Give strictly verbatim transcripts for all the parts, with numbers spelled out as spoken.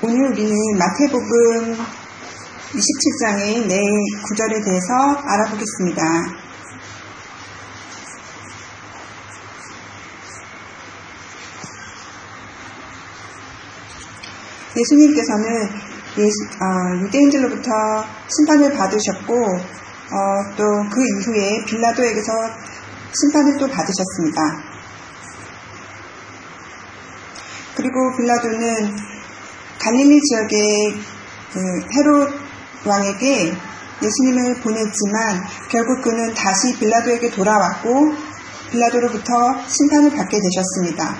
오늘 우리는 마태복음 이십칠 장의 네 구절에 대해서 알아보겠습니다. 예수님께서는 예수, 어, 유대인들로부터 심판을 받으셨고 어, 또 그 이후에 빌라도에게서 심판을 또 받으셨습니다. 그리고 빌라도는 갈릴리 지역의 그 헤롯 왕에게 예수님을 보냈지만 결국 그는 다시 빌라도에게 돌아왔고 빌라도로부터 심판을 받게 되셨습니다.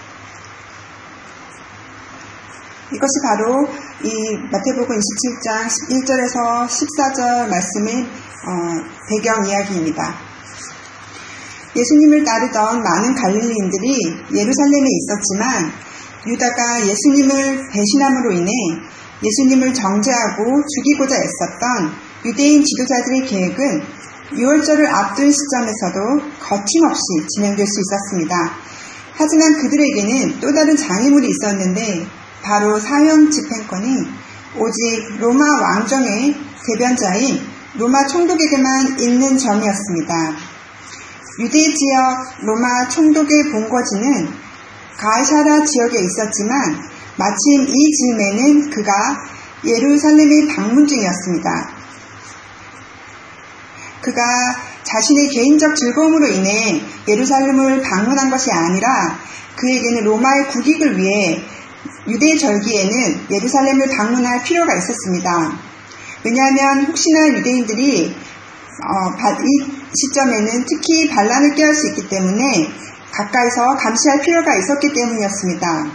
이것이 바로 이 마태복음 이십칠 장 십일 절에서 십사 절 말씀의 어, 배경 이야기입니다. 예수님을 따르던 많은 갈릴리인들이 예루살렘에 있었지만 유다가 예수님을 배신함으로 인해 예수님을 정죄하고 죽이고자 애썼던 유대인 지도자들의 계획은 유월절을 앞둔 시점에서도 거침없이 진행될 수 있었습니다. 하지만 그들에게는 또 다른 장애물이 있었는데 바로 사형 집행권이 오직 로마 왕정의 대변자인 로마 총독에게만 있는 점이었습니다. 유대 지역 로마 총독의 본거지는 가이사랴 지역에 있었지만 마침 이 즈음에는 그가 예루살렘에 방문 중이었습니다. 그가 자신의 개인적 즐거움으로 인해 예루살렘을 방문한 것이 아니라 그에게는 로마의 국익을 위해 유대 절기에는 예루살렘을 방문할 필요가 있었습니다. 왜냐하면 혹시나 유대인들이 어, 이 시점에는 특히 반란을 꾀할 수 있기 때문에 가까이서 감시할 필요가 있었기 때문이었습니다.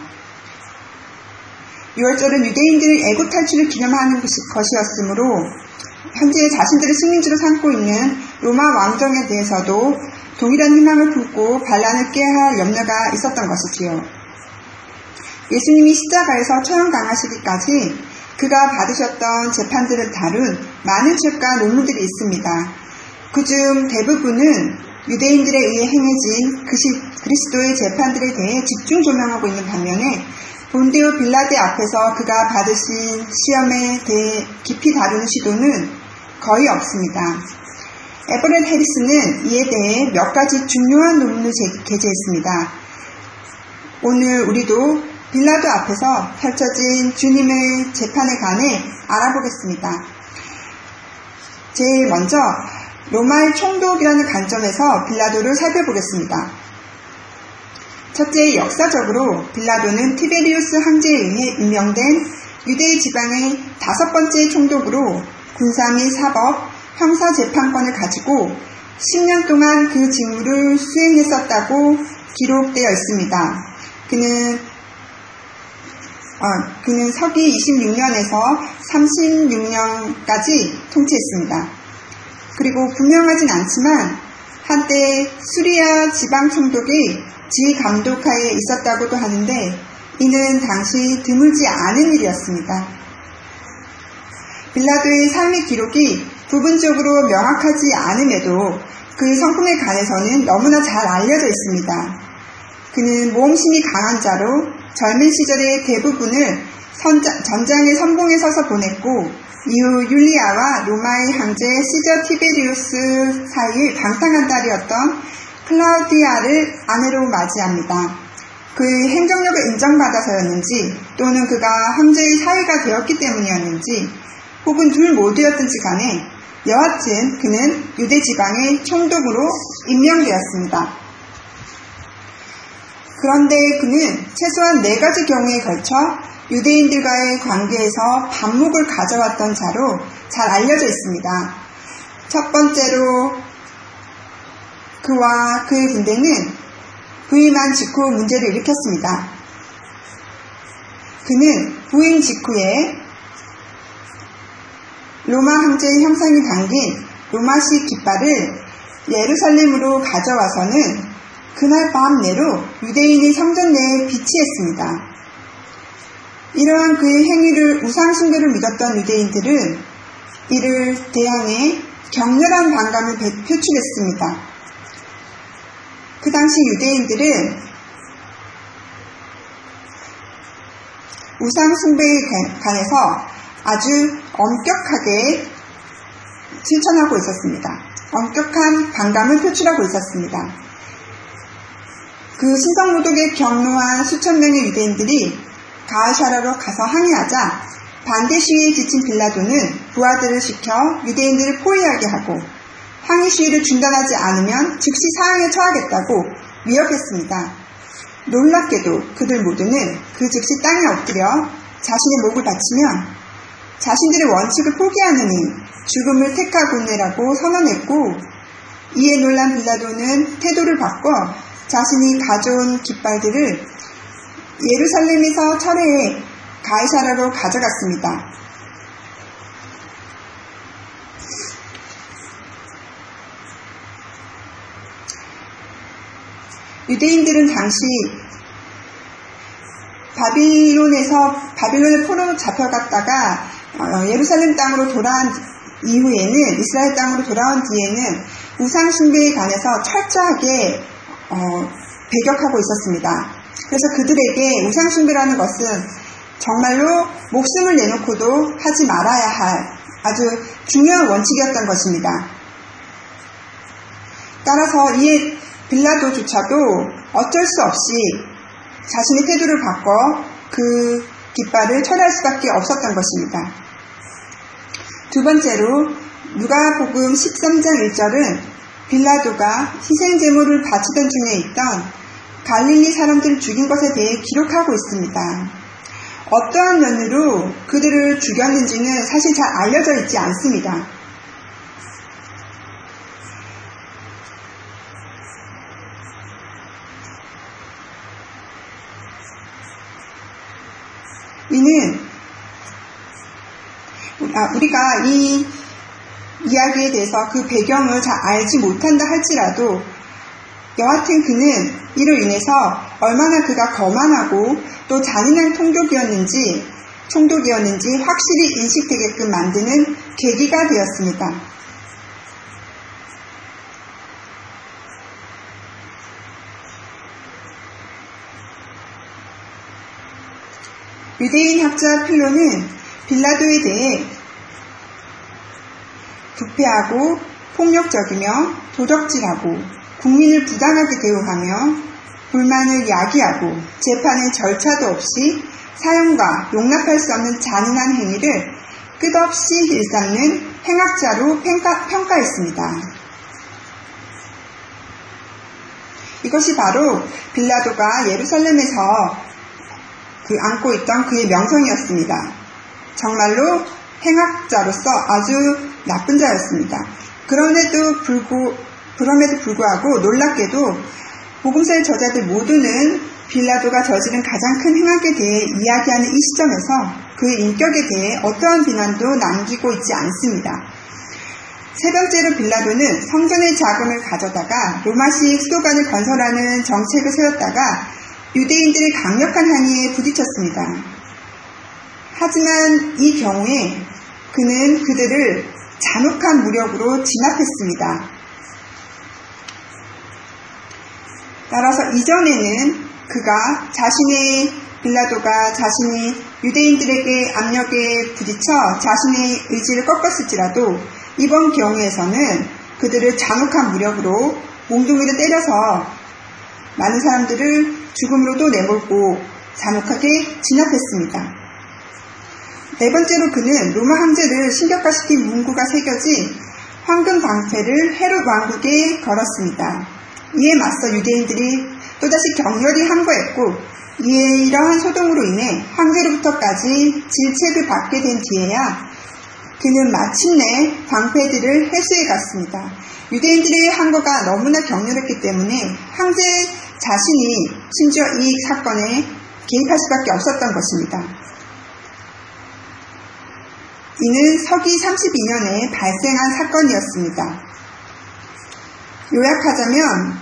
유월절은 유대인들의 애굽 탈출을 기념하는 것이었으므로 현재 자신들을 식민지로 삼고 있는 로마 왕정에 대해서도 동일한 희망을 품고 반란을 꾀할 염려가 있었던 것이지요. 예수님이 십자가에서 처형당하시기까지 그가 받으셨던 재판들을 다룬 많은 책과 논문들이 있습니다. 그중 대부분은 유대인들에 의해 행해진 그리스도의 재판들에 대해 집중 조명하고 있는 반면에 본디오 빌라데 앞에서 그가 받으신 시험에 대해 깊이 다루는 시도는 거의 없습니다. 에버렛 해리스는 이에 대해 몇 가지 중요한 논문을 게재했습니다. 오늘 우리도 빌라도 앞에서 펼쳐진 주님의 재판에 관해 알아보겠습니다. 제일 먼저 로마의 총독이라는 관점에서 빌라도를 살펴보겠습니다. 첫째, 역사적으로 빌라도는 티베리우스 황제에 의해 임명된 유대 지방의 다섯 번째 총독으로 군사 및 사법, 형사 재판권을 가지고 십 년 동안 그 직무를 수행했었다고 기록되어 있습니다. 그는 어, 그는 서기 이십육 년에서 삼십육 년까지 통치했습니다. 그리고 분명하진 않지만 한때 수리아 지방총독이 지감독하에 있었다고도 하는데 이는 당시 드물지 않은 일이었습니다. 빌라도의 삶의 기록이 부분적으로 명확하지 않음에도 그 성품에 관해서는 너무나 잘 알려져 있습니다. 그는 모험심이 강한 자로 젊은 시절의 대부분을 전장의 선봉에 서서 보냈고 이후 율리아와 로마의 황제 시저 티베리우스 사이의 방탕한 딸이었던 클라우디아를 아내로 맞이합니다. 그의 행정력을 인정받아서였는지 또는 그가 황제의 사위가 되었기 때문이었는지 혹은 둘 모두였든지 간에 여하튼 그는 유대 지방의 총독으로 임명되었습니다. 그런데 그는 최소한 네 가지 경우에 걸쳐 유대인들과의 관계에서 반목을 가져왔던 자로 잘 알려져 있습니다. 첫 번째로 그와 그의 군대는 부임한 직후 문제를 일으켰습니다. 그는 부임 직후에 로마 황제의 형상이 담긴 로마식 깃발을 예루살렘으로 가져와서는 그날 밤 내로 유대인의 성전 내에 비치했습니다. 이러한 그의 행위를 우상숭배를 믿었던 유대인들은 이를 대항해 격렬한 반감을 표출했습니다. 그 당시 유대인들은 우상 숭배에 관해서 아주 엄격하게 실천하고 있었습니다. 엄격한 반감을 표출하고 있었습니다. 그 신성모독에 경로한 수천 명의 유대인들이 가이사랴로 가서 항의하자 반대 시위에 지친 빌라도는 부하들을 시켜 유대인들을 포위하게 하고 항의 시위를 중단하지 않으면 즉시 사형에 처하겠다고 위협했습니다. 놀랍게도 그들 모두는 그 즉시 땅에 엎드려 자신의 목을 바치며 자신들의 원칙을 포기하느니 죽음을 택하고내라고 선언했고, 이에 놀란 빌라도는 태도를 바꿔 자신이 가져온 깃발들을 예루살렘에서 철회해 가이사랴로 가져갔습니다. 유대인들은 당시 바빌론에서 바빌론의 포로로 잡혀갔다가 예루살렘 땅으로 돌아온 이후에는 이스라엘 땅으로 돌아온 뒤에는 우상 숭배에 관해서 철저하게 어, 배격하고 있었습니다. 그래서 그들에게 우상 숭배라는 것은 정말로 목숨을 내놓고도 하지 말아야 할 아주 중요한 원칙이었던 것입니다. 따라서 이에 빌라도조차도 어쩔 수 없이 자신의 태도를 바꿔 그 깃발을 철회할 수밖에 없었던 것입니다. 두 번째로 누가복음 십삼 장 일 절은 빌라도가 희생제물을 바치던 중에 있던 갈릴리 사람들을 죽인 것에 대해 기록하고 있습니다. 어떠한 면으로 그들을 죽였는지는 사실 잘 알려져 있지 않습니다. 이는 우리가 이 이야기에 대해서 그 배경을 잘 알지 못한다 할지라도 여하튼 그는 이로 인해서 얼마나 그가 거만하고 또 잔인한 총독이었는지 총독이었는지 확실히 인식되게끔 만드는 계기가 되었습니다. 유대인 학자 필로는 빌라도에 대해 부패하고 폭력적이며 도적질하고 국민을 부당하게 대우하며 불만을 야기하고 재판의 절차도 없이 사형과 용납할 수 없는 잔인한 행위를 끝없이 일삼는 행악자로 평가, 평가했습니다. 이것이 바로 빌라도가 예루살렘에서 그 안고 있던 그의 명성이었습니다. 정말로 행악자로서 아주 나쁜 자였습니다. 그럼에도 불구, 그럼에도 불구하고 놀랍게도 복음서의 저자들 모두는 빌라도가 저지른 가장 큰 행악에 대해 이야기하는 이 시점에서 그의 인격에 대해 어떠한 비난도 남기고 있지 않습니다. 세 번째로 빌라도는 성전의 자금을 가져다가 로마식 수도관을 건설하는 정책을 세웠다가 유대인들의 강력한 항의에 부딪혔습니다. 하지만 이 경우에 그는 그들을 잔혹한 무력으로 진압했습니다. 따라서 이전에는 그가 자신의 빌라도가 자신이 유대인들에게 압력에 부딪혀 자신의 의지를 꺾었을지라도 이번 경우에서는 그들을 잔혹한 무력으로 몽둥이를 때려서 많은 사람들을 죽음으로도 내몰고 잔혹하게 진압했습니다. 네 번째로 그는 로마 황제를 신격화시킨 문구가 새겨진 황금 방패를 헤롯 왕국에 걸었습니다. 이에 맞서 유대인들이 또다시 격렬히 항거했고, 이에 이러한 소동으로 인해 황제로부터까지 질책을 받게 된 뒤에야 그는 마침내 방패들을 회수해 갔습니다. 유대인들의 항거가 너무나 격렬했기 때문에 황제 자신이 심지어 이 사건에 개입할 수밖에 없었던 것입니다. 이는 서기 삼십이 년에 발생한 사건이었습니다. 요약하자면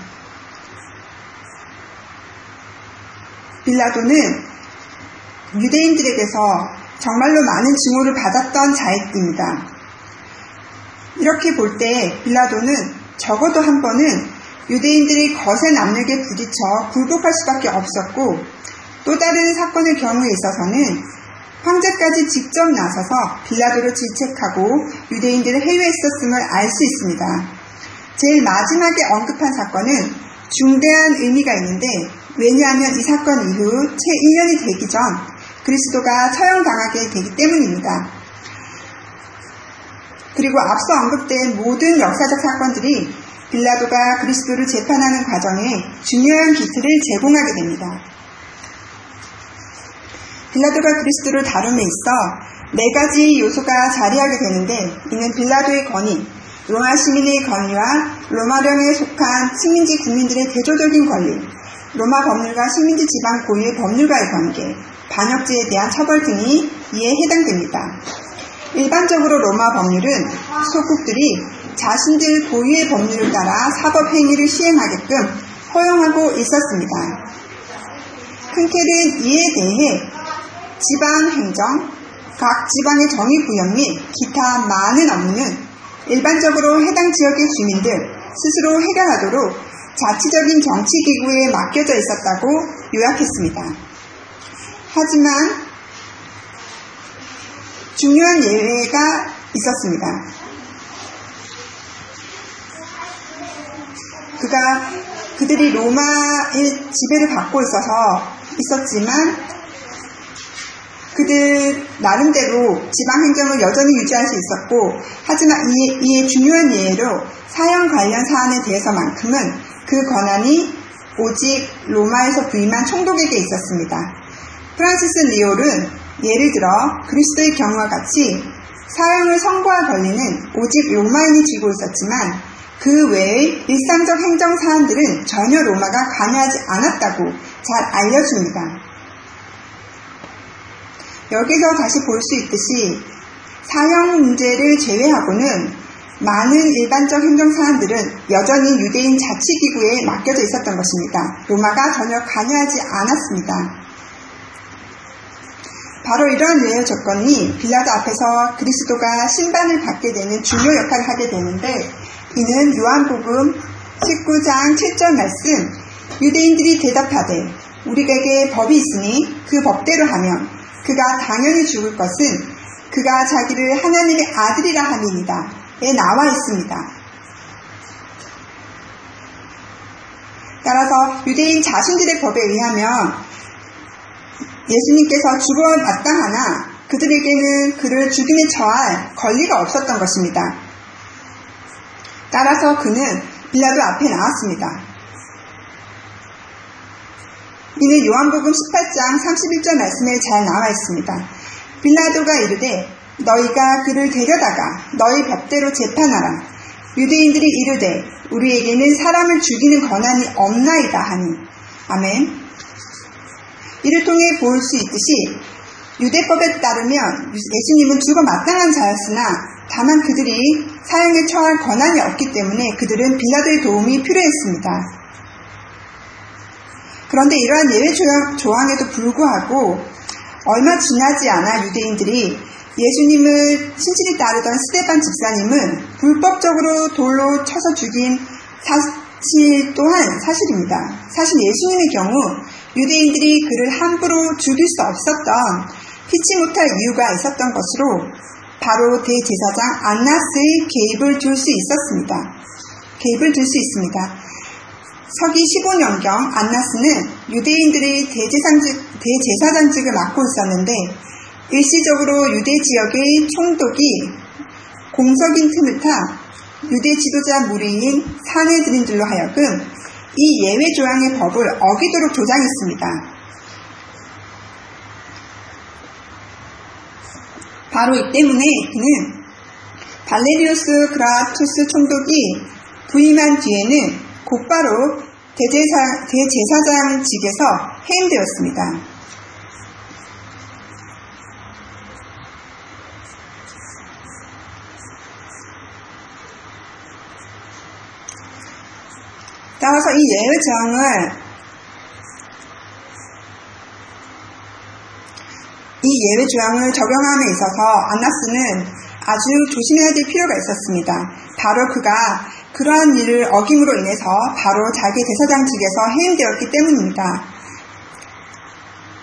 빌라도는 유대인들에게서 정말로 많은 증오를 받았던 자입니다. 이렇게 볼 때 빌라도는 적어도 한 번은 유대인들이 거센 압력에 부딪혀 굴복할 수밖에 없었고, 또 다른 사건의 경우에 있어서는 황제까지 직접 나서서 빌라도를 질책하고 유대인들을 해유했었음을 알 수 있습니다. 제일 마지막에 언급한 사건은 중대한 의미가 있는데, 왜냐하면 이 사건 이후 채 일 년이 되기 전 그리스도가 처형당하게 되기 때문입니다. 그리고 앞서 언급된 모든 역사적 사건들이 빌라도가 그리스도를 재판하는 과정에 중요한 기틀을 제공하게 됩니다. 빌라도가 그리스도를 다룸에 있어 네 가지 요소가 자리하게 되는데, 이는 빌라도의 권위, 로마 시민의 권위와 로마령에 속한 식민지 국민들의 대조적인 권리, 로마 법률과 식민지 지방 고유의 법률과의 관계, 반역죄에 대한 처벌 등이 이에 해당됩니다. 일반적으로 로마 법률은 소국들이 자신들 고유의 법률을 따라 사법행위를 시행하게끔 허용하고 있었습니다. 큰켈은 이에 대해 지방행정, 각 지방의 정의구역 및 기타 많은 업무는 일반적으로 해당 지역의 주민들 스스로 해결하도록 자치적인 정치기구에 맡겨져 있었다고 요약했습니다. 하지만 중요한 예외가 있었습니다. 그가 그들이 로마의 지배를 받고 있어서 있었지만 그들 나름대로 지방행정을 여전히 유지할 수 있었고, 하지만 이에, 이에 중요한 예외로 사형 관련 사안에 대해서만큼은 그 권한이 오직 로마에서 부임한 총독에게 있었습니다. 프란시스 리올은 예를 들어 그리스도의 경우와 같이 사형을 선고할 권리는 오직 로마인이 쥐고 있었지만 그 외의 일상적 행정 사안들은 전혀 로마가 관여하지 않았다고 잘 알려줍니다. 여기서 다시 볼 수 있듯이 사형 문제를 제외하고는 많은 일반적 행정사안들은 여전히 유대인 자치기구에 맡겨져 있었던 것입니다. 로마가 전혀 관여하지 않았습니다. 바로 이러한 예외 조건이 빌라도 앞에서 그리스도가 심판을 받게 되는 중요 역할을 하게 되는데, 이는 요한복음 십구 장 칠 절 말씀, 유대인들이 대답하되 우리에게 법이 있으니 그 법대로 하면 그가 당연히 죽을 것은 그가 자기를 하나님의 아들이라 함이니다에 나와 있습니다. 따라서 유대인 자신들의 법에 의하면 예수님께서 죽어 마땅하나 그들에게는 그를 죽임에 처할 권리가 없었던 것입니다. 따라서 그는 빌라도 앞에 나왔습니다. 이는 요한복음 십팔 장 삼십일 절 말씀에 잘 나와 있습니다. 빌라도가 이르되 너희가 그를 데려다가 너희 법대로 재판하라. 유대인들이 이르되 우리에게는 사람을 죽이는 권한이 없나이다 하니. 아멘. 이를 통해 볼 수 있듯이 유대법에 따르면 예수님은 죽어 마땅한 자였으나 다만 그들이 사형에 처할 권한이 없기 때문에 그들은 빌라도의 도움이 필요했습니다. 그런데 이러한 예외 조항에도 불구하고 얼마 지나지 않아 유대인들이 예수님을 친친히 따르던 스데반 집사님은 불법적으로 돌로 쳐서 죽인 사실 또한 사실입니다. 사실 예수님의 경우 유대인들이 그를 함부로 죽일 수 없었던 피치 못할 이유가 있었던 것으로 바로 대제사장 안나스의 개입을 둘 수 있었습니다. 개입을 둘 수 있습니다. 서기 십오 년경 안나스는 유대인들의 대제사장직, 대제사장직을 맡고 있었는데 일시적으로 유대 지역의 총독이 공석인 틈을 타 유대 지도자 무리인 사내들인들로 하여금 이 예외 조항의 법을 어기도록 조장했습니다. 바로 이 때문에 그는 발레리우스 그라투스 총독이 부임한 뒤에는 곧바로 대제사, 대제사장직에서 해임되었습니다. 따라서 이 예외 조항을 이 예외 조항을 적용함에 있어서 안나스는 아주 조심해야 될 필요가 있었습니다. 바로 그가 그러한 일을 어김으로 인해서 바로 자기 대사장직에서 해임되었기 때문입니다.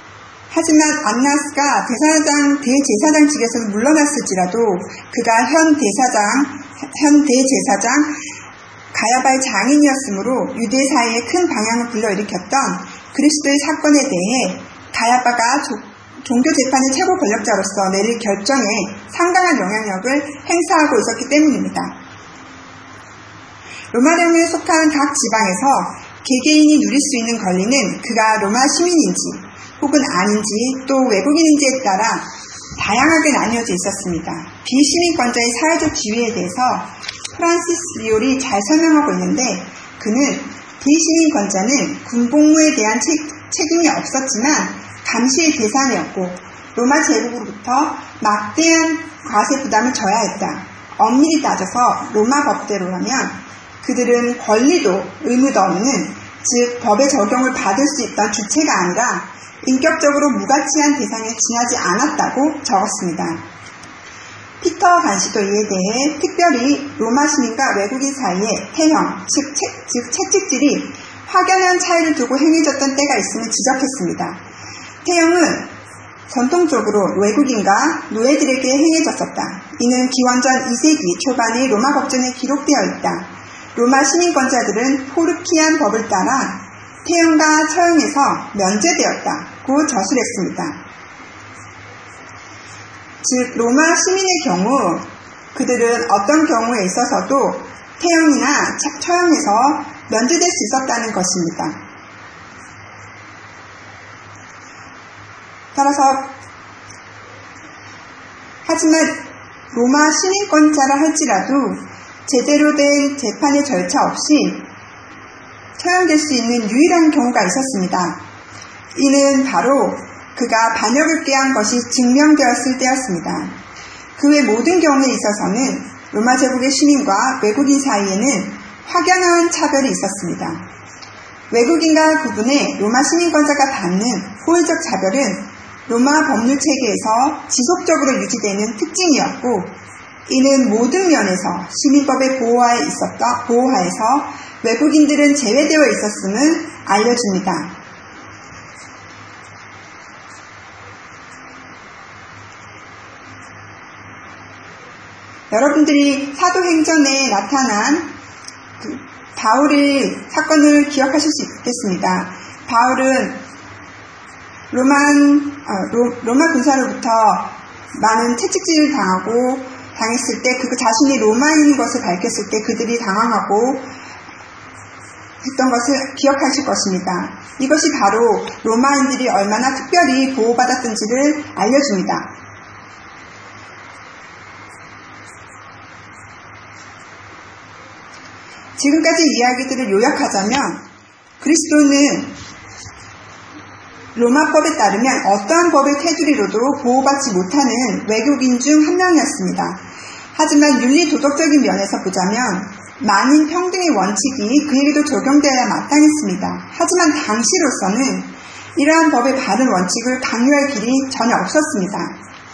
하지만 안나스가 대사장, 대제사장직에서 물러났을지라도 그가 현 대사장, 현 대제사장 가야바의 장인이었으므로 유대 사회에 큰 방향을 불러일으켰던 그리스도의 사건에 대해 가야바가 조, 종교재판의 최고 권력자로서 내릴 결정에 상당한 영향력을 행사하고 있었기 때문입니다. 로마령에 속한 각 지방에서 개개인이 누릴 수 있는 권리는 그가 로마 시민인지 혹은 아닌지 또 외국인인지에 따라 다양하게 나뉘어져 있었습니다. 비시민권자의 사회적 지위에 대해서 프란시스 리올이 잘 설명하고 있는데 그는 비시민권자는 군복무에 대한 책, 책임이 없었지만 감시의 대상이었고 로마 제국으로부터 막대한 과세 부담을 져야 했다. 엄밀히 따져서 로마 법대로라면 그들은 권리도 의무도 없는 즉 법의 적용을 받을 수 있던 주체가 아니라 인격적으로 무가치한 대상에 지나지 않았다고 적었습니다. 피터 간시도 이에 대해 특별히 로마 시민과 외국인 사이에 태형, 즉, 채, 즉 채찍질이 확연한 차이를 두고 행해졌던 때가 있음을 지적했습니다. 태형은 전통적으로 외국인과 노예들에게 행해졌었다. 이는 기원전 이 세기 초반의 로마 법전에 기록되어 있다. 로마 시민권자들은 포르키안 법을 따라 태형과 처형에서 면제되었다고 저술했습니다. 즉 로마 시민의 경우 그들은 어떤 경우에 있어서도 태형이나 처형에서 면제될 수 있었다는 것입니다. 따라서 하지만 로마 시민권자라 할지라도 제대로 된 재판의 절차 없이 처형될 수 있는 유일한 경우가 있었습니다. 이는 바로 그가 반역을 꾀한 것이 증명되었을 때였습니다. 그 외 모든 경우에 있어서는 로마 제국의 시민과 외국인 사이에는 확연한 차별이 있었습니다. 외국인과 부분의 로마 시민권자가 받는 호의적 차별은 로마 법률 체계에서 지속적으로 유지되는 특징이었고 이는 모든 면에서 시민법의 보호하에 있었던 보호하에서 외국인들은 제외되어 있었음을 알려줍니다. 여러분들이 사도행전에 나타난 그 바울의 사건을 기억하실 수 있겠습니다. 바울은 로만, 어, 로, 로마 군사로부터 많은 채찍질을 당하고 당했을 때 그 자신이 로마인인 것을 밝혔을 때 그들이 당황하고 했던 것을 기억하실 것입니다. 이것이 바로 로마인들이 얼마나 특별히 보호받았던지를 알려줍니다. 지금까지 이야기들을 요약하자면 그리스도는 로마법에 따르면 어떠한 법의 테두리로도 보호받지 못하는 외국인 중 한 명이었습니다. 하지만 윤리 도덕적인 면에서 보자면 만인 평등의 원칙이 그에게도 적용되어야 마땅했습니다. 하지만 당시로서는 이러한 법의 바른 원칙을 강요할 길이 전혀 없었습니다.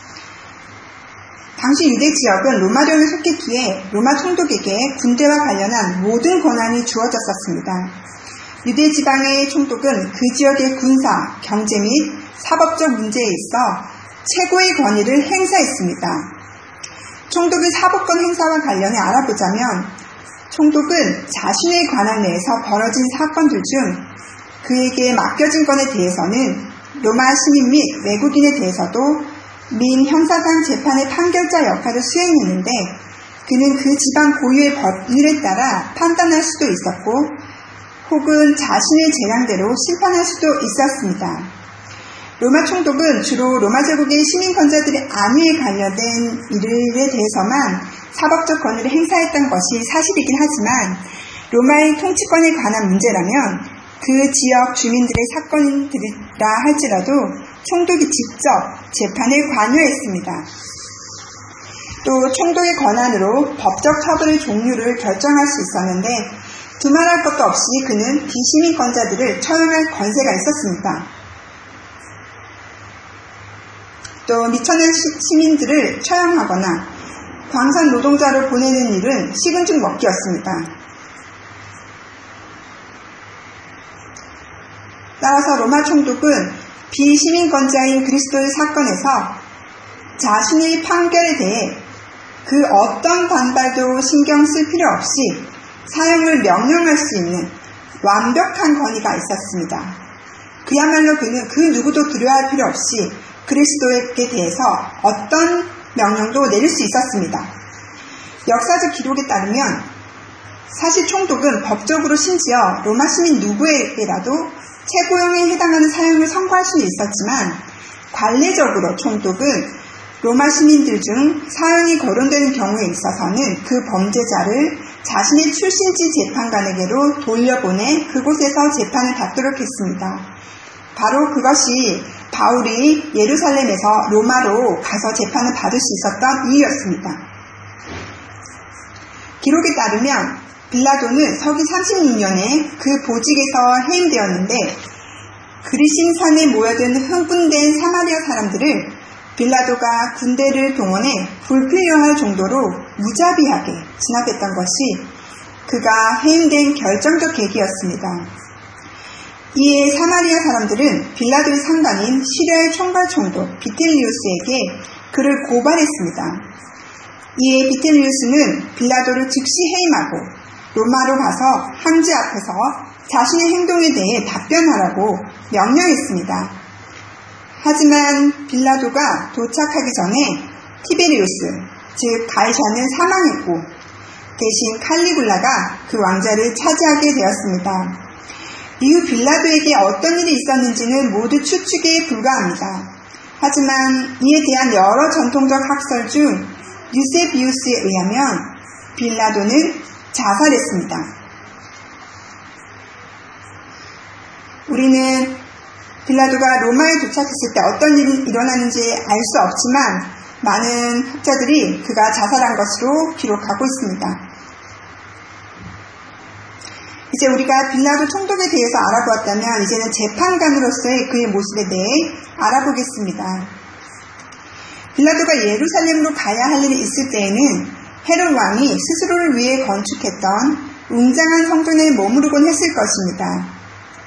당시 유대 지역은 로마령에 속했기에 로마 총독에게 군대와 관련한 모든 권한이 주어졌었습니다. 유대 지방의 총독은 그 지역의 군사, 경제 및 사법적 문제에 있어 최고의 권위를 행사했습니다. 총독의 사법권 행사와 관련해 알아보자면 총독은 자신의 관할 내에서 벌어진 사건들 중 그에게 맡겨진 건에 대해서는 로마 시민 및 외국인에 대해서도 민 형사상 재판의 판결자 역할을 수행했는데 그는 그 지방 고유의 법률에 따라 판단할 수도 있었고 혹은 자신의 재량대로 심판할 수도 있었습니다. 로마 총독은 주로 로마 제국의 시민권자들의 안위에 관련된 일에 대해서만 사법적 권위를 행사했던 것이 사실이긴 하지만 로마의 통치권에 관한 문제라면 그 지역 주민들의 사건들이라 할지라도 총독이 직접 재판에 관여했습니다. 또 총독의 권한으로 법적 처벌의 종류를 결정할 수 있었는데 두말할 것도 없이 그는 비시민권자들을 처형할 권세가 있었습니다. 또 미천한 시민들을 처형하거나 광산 노동자를 보내는 일은 식은 죽 먹기였습니다. 따라서 로마 총독은 비시민권자인 그리스도의 사건에서 자신의 판결에 대해 그 어떤 반발도 신경 쓸 필요 없이 사형을 명령할 수 있는 완벽한 권위가 있었습니다. 그야말로 그는 그 누구도 두려워할 필요 없이 그리스도에게 대해서 어떤 명령도 내릴 수 있었습니다. 역사적 기록에 따르면 사실 총독은 법적으로 심지어 로마 시민 누구에게라도 최고형에 해당하는 사형을 선고할 수는 있었지만 관례적으로 총독은 로마 시민들 중 사형이 거론되는 경우에 있어서는 그 범죄자를 자신의 출신지 재판관에게로 돌려보내 그곳에서 재판을 받도록 했습니다. 바로 그것이 바울이 예루살렘에서 로마로 가서 재판을 받을 수 있었던 이유였습니다. 기록에 따르면 빌라도는 서기 삼십육 년에 그 보직에서 해임되었는데 그리심산에 모여든 흥분된 사마리아 사람들을 빌라도가 군대를 동원해 불필요할 정도로 무자비하게 진압했던 것이 그가 해임된 결정적 계기였습니다. 이에 사마리아 사람들은 빌라도의 상관인 시리아의 총괄 총독 비텔리우스에게 그를 고발했습니다. 이에 비텔리우스는 빌라도를 즉시 해임하고 로마로 가서 황제 앞에서 자신의 행동에 대해 답변하라고 명령했습니다. 하지만 빌라도가 도착하기 전에 티베리우스, 즉 가이사는 사망했고 대신 칼리굴라가 그 왕자를 차지하게 되었습니다. 이후 빌라도에게 어떤 일이 있었는지는 모두 추측에 불과합니다. 하지만 이에 대한 여러 전통적 학설 중 유세비우스에 의하면 빌라도는 자살했습니다. 우리는 빌라도가 로마에 도착했을 때 어떤 일이 일어나는지 알 수 없지만 많은 학자들이 그가 자살한 것으로 기록하고 있습니다. 이제 우리가 빌라도 총독에 대해서 알아보았다면 이제는 재판관으로서의 그의 모습에 대해 알아보겠습니다. 빌라도가 예루살렘으로 가야 할 일이 있을 때에는 헤롯 왕이 스스로를 위해 건축했던 웅장한 성전에 머무르곤 했을 것입니다.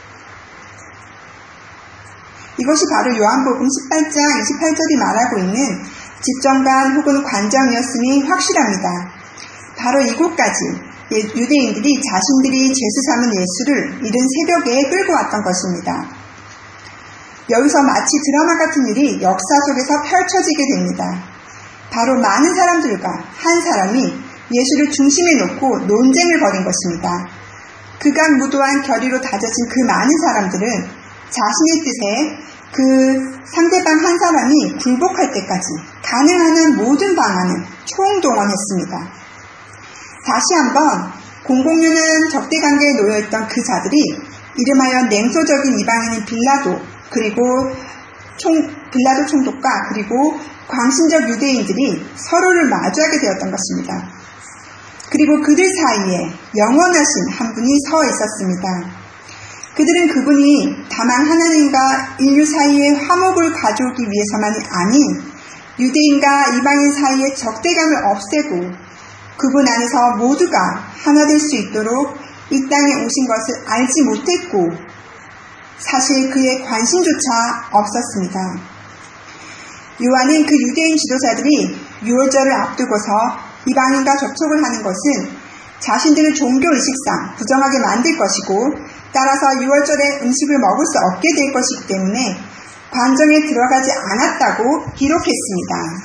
이것이 바로 요한복음 십팔 장 이십팔 절이 말하고 있는 집정관 혹은 관정이었음이 확실합니다. 바로 이곳까지 유대인들이 자신들이 죄수 삼은 예수를 이른 새벽에 끌고 왔던 것입니다. 여기서 마치 드라마 같은 일이 역사 속에서 펼쳐지게 됩니다. 바로 많은 사람들과 한 사람이 예수를 중심에 놓고 논쟁을 벌인 것입니다. 극악무도한 결의로 다져진 그 많은 사람들은 자신의 뜻에 그 상대방 한 사람이 굴복할 때까지 가능한 한 모든 방안을 총동원했습니다. 다시 한번 공공연한 적대관계에 놓여있던 그 자들이 이름하여 냉소적인 이방인인 빌라도 그리고 총, 빌라도 총독과 그리고 광신적 유대인들이 서로를 마주하게 되었던 것입니다. 그리고 그들 사이에 영원하신 한 분이 서 있었습니다. 그들은 그분이 다만 하나님과 인류 사이에 화목을 가져오기 위해서만이 아닌 유대인과 이방인 사이의 적대감을 없애고 그분 안에서 모두가 하나 될 수 있도록 이 땅에 오신 것을 알지 못했고 사실 그의 관심조차 없었습니다. 요한은 그 유대인 지도자들이 유월절을 앞두고서 이방인과 접촉을 하는 것은 자신들의 종교의식상 부정하게 만들 것이고 따라서 유월절에 음식을 먹을 수 없게 될 것이기 때문에 관정에 들어가지 않았다고 기록했습니다.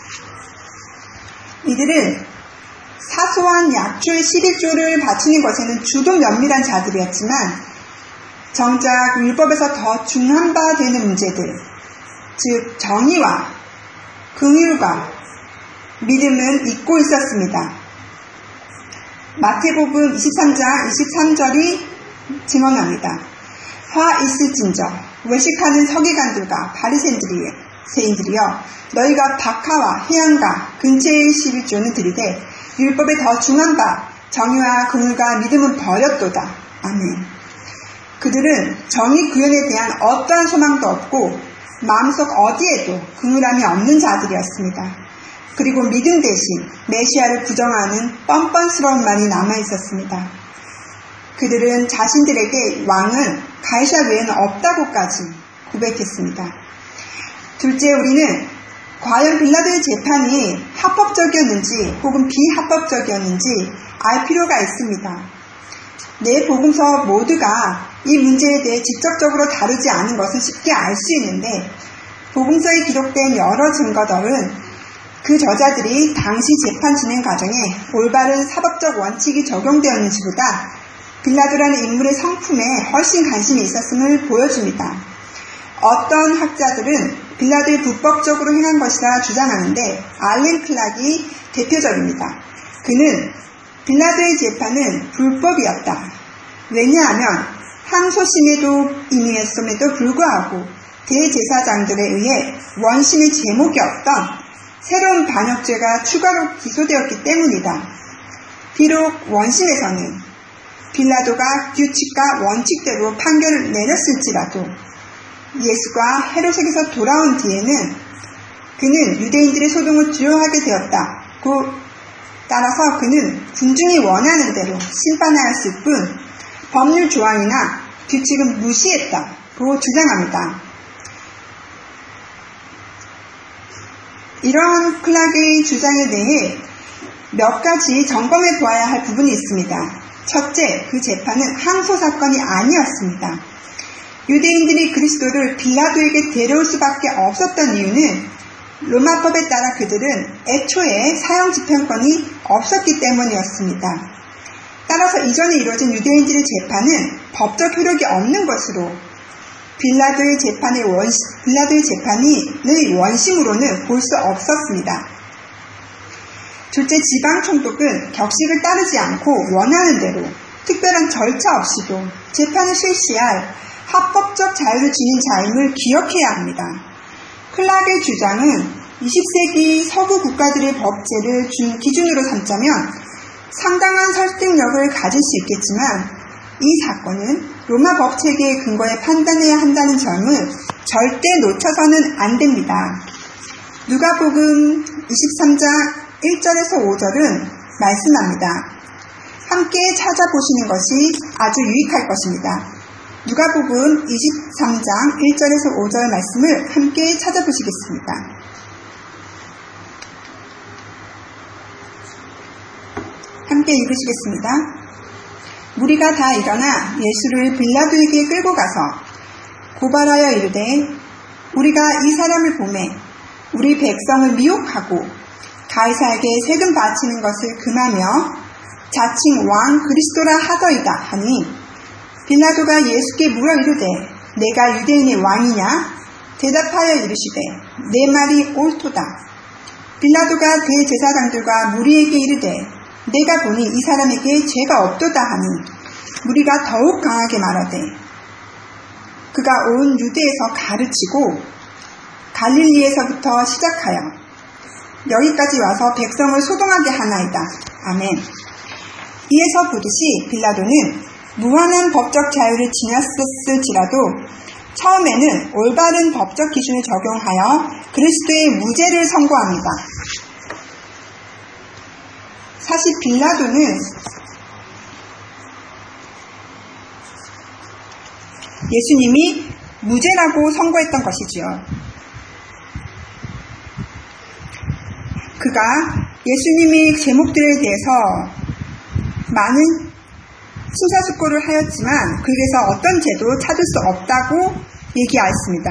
이들은 사소한 약초의 십일조를 바치는 것에는 주도 면밀한 자들이었지만 정작 율법에서 더 중한 바 되는 문제들, 즉 정의와 긍휼과 믿음은 잊고 있었습니다. 마태복음 이십삼 장 이십삼 절이 증언합니다. 화 있을진저 외식하는 서기관들과 바리새인들이여 너희가 박하와 해양과 근처의 십일조는 들이되 율법에 더 중한 바 정의와 긍휼과 믿음은 버렸도다. 아멘. 그들은 정의 구현에 대한 어떠한 소망도 없고 마음속 어디에도 긍휼함이 없는 자들이었습니다. 그리고 믿음 대신 메시아를 부정하는 뻔뻔스러움만이 남아있었습니다. 그들은 자신들에게 왕은 가이사 외에는 없다고까지 고백했습니다. 둘째, 우리는 과연 빌라도의 재판이 합법적이었는지 혹은 비합법적이었는지 알 필요가 있습니다. 네 복음서 모두가 이 문제에 대해 직접적으로 다루지 않은 것은 쉽게 알 수 있는데, 복음서에 기록된 여러 증거들은 그 저자들이 당시 재판 진행 과정에 올바른 사법적 원칙이 적용되었는지보다 빌라도라는 인물의 성품에 훨씬 관심이 있었음을 보여줍니다. 어떤 학자들은 빌라도의 불법적으로 행한 것이라 주장하는데 알렌 클락이 대표적입니다. 그는 빌라도의 재판은 불법이었다. 왜냐하면 항소심에도 임했음에도 불구하고 대제사장들에 의해 원심의 제목이 없던 새로운 반역죄가 추가로 기소되었기 때문이다. 비록 원심에서는 빌라도가 규칙과 원칙대로 판결을 내렸을지라도 예수가 헤롯에게서 돌아온 뒤에는 그는 유대인들의 소동을 두려워하게 되었다고, 따라서 그는 군중이 원하는 대로 심판하였을 뿐 법률 조항이나 규칙은 무시했다고 주장합니다. 이러한 클락의 주장에 대해 몇 가지 점검해 보아야 할 부분이 있습니다. 첫째, 그 재판은 항소사건이 아니었습니다. 유대인들이 그리스도를 빌라도에게 데려올 수밖에 없었던 이유는 로마법에 따라 그들은 애초에 사형 집행권이 없었기 때문이었습니다. 따라서 이전에 이루어진 유대인들의 재판은 법적 효력이 없는 것으로 빌라도의 재판의 원시, 빌라도의 재판의 원심으로는 볼 수 없었습니다. 둘째, 지방 총독은 격식을 따르지 않고 원하는 대로 특별한 절차 없이도 재판을 실시할 합법적 자유를 지닌 자임을 기억해야 합니다. 클락의 주장은 이십 세기 서구 국가들의 법제를 기준으로 삼자면 상당한 설득력을 가질 수 있겠지만, 이 사건은 로마 법 체계의 근거에 판단해야 한다는 점을 절대 놓쳐서는 안 됩니다. 누가복음 이십삼 장 일 절에서 오 절은 말씀합니다. 함께 찾아보시는 것이 아주 유익할 것입니다. 누가복음 이십삼 장 일 절에서 오 절 말씀을 함께 찾아보시겠습니다. 함께 읽으시겠습니다. 무리가 다 일어나 예수를 빌라도에게 끌고 가서 고발하여 이르되, 우리가 이 사람을 보매 우리 백성을 미혹하고 가이사에게 세금 바치는 것을 금하며 자칭 왕 그리스도라 하더이다 하니, 빌라도가 예수께 물어 이르되, 내가 유대인의 왕이냐? 대답하여 이르시되, 내 말이 옳도다. 빌라도가 대제사장들과 무리에게 이르되, 내가 보니 이 사람에게 죄가 없도다 하니, 무리가 더욱 강하게 말하되, 그가 온 유대에서 가르치고 갈릴리에서부터 시작하여 여기까지 와서 백성을 소동하게 하나이다. 아멘. 이에서 보듯이 빌라도는 무한한 법적 자유를 지녔을지라도 처음에는 올바른 법적 기준을 적용하여 그리스도의 무죄를 선고합니다. 사실 빌라도는 예수님이 무죄라고 선고했던 것이지요. 그가 예수님의 제목들에 대해서 많은 심사숙고를 하였지만 그에게서 어떤 죄도 찾을 수 없다고 얘기하였습니다.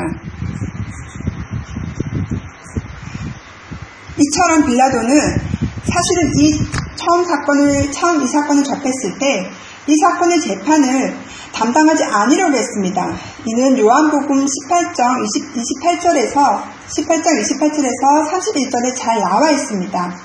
이처럼 빌라도는 사실은 이 처음 사건을 처음 이 사건을 접했을 때 이 사건의 재판을 담당하지 않으려고 했습니다. 이는 요한복음 십팔 장 이십팔 절에서 십팔 장 이십팔 절에서 삼십일 절에 잘 나와 있습니다.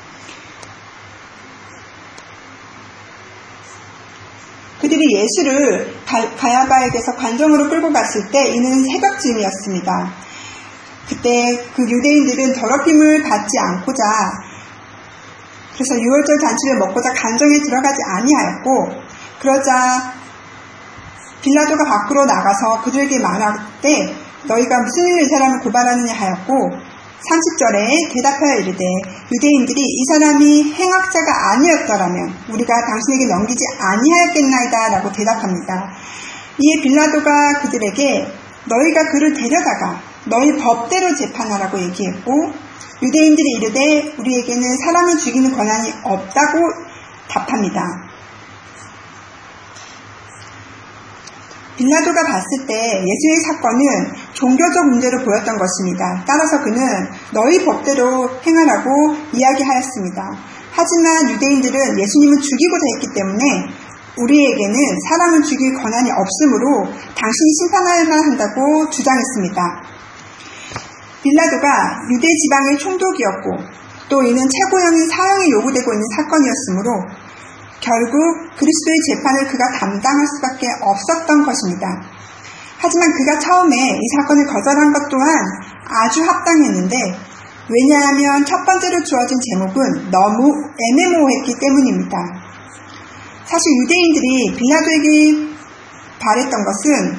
그들이 예수를 가야바에게서 관정으로 끌고 갔을 때 이는 새벽쯤이었습니다. 그때 그 유대인들은 더럽힘을 받지 않고자, 그래서 유월절 잔치를 먹고자 관정에 들어가지 아니하였고, 그러자 빌라도가 밖으로 나가서 그들에게 말하되, 너희가 무슨 일로 이 사람을 고발하느냐 하였고, 삼십 절에 대답하여 이르되, 유대인들이 이 사람이 행악자가 아니었더라면 우리가 당신에게 넘기지 아니하였겠나이다 라고 대답합니다. 이에 빌라도가 그들에게 너희가 그를 데려다가 너희 법대로 재판하라고 얘기했고, 유대인들이 이르되 우리에게는 사람을 죽이는 권한이 없다고 답합니다. 빌라도가 봤을 때 예수의 사건은 종교적 문제로 보였던 것입니다. 따라서 그는 너희 법대로 행하라고 이야기하였습니다. 하지만 유대인들은 예수님을 죽이고자 했기 때문에 우리에게는 사람을 죽일 권한이 없으므로 당신이 심판해야만 한다고 주장했습니다. 빌라도가 유대 지방의 총독이었고 또 이는 최고형인 사형이 요구되고 있는 사건이었으므로 결국 그리스도의 재판을 그가 담당할 수밖에 없었던 것입니다. 하지만 그가 처음에 이 사건을 거절한 것 또한 아주 합당했는데, 왜냐하면 첫 번째로 주어진 제목은 너무 애매모호했기 때문입니다. 사실 유대인들이 빌라도에게 바랬던 것은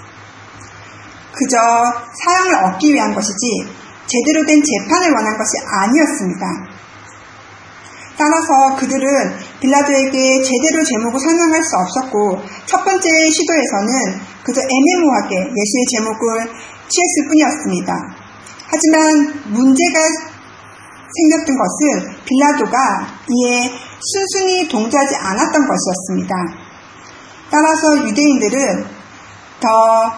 그저 사형을 얻기 위한 것이지 제대로 된 재판을 원한 것이 아니었습니다. 따라서 그들은 빌라도에게 제대로 제목을 설명할 수 없었고 첫 번째 시도에서는 그저 애매모호하게 예수의 제목을 취했을 뿐이었습니다. 하지만 문제가 생겼던 것은 빌라도가 이에 순순히 동조하지 않았던 것이었습니다. 따라서 유대인들은 더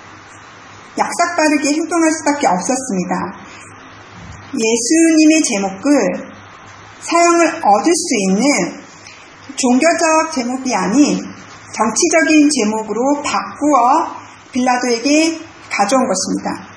약삭빠르게 행동할 수밖에 없었습니다. 예수님의 제목을 사형을 얻을 수 있는 종교적 제목이 아닌 정치적인 제목으로 바꾸어 빌라도에게 가져온 것입니다.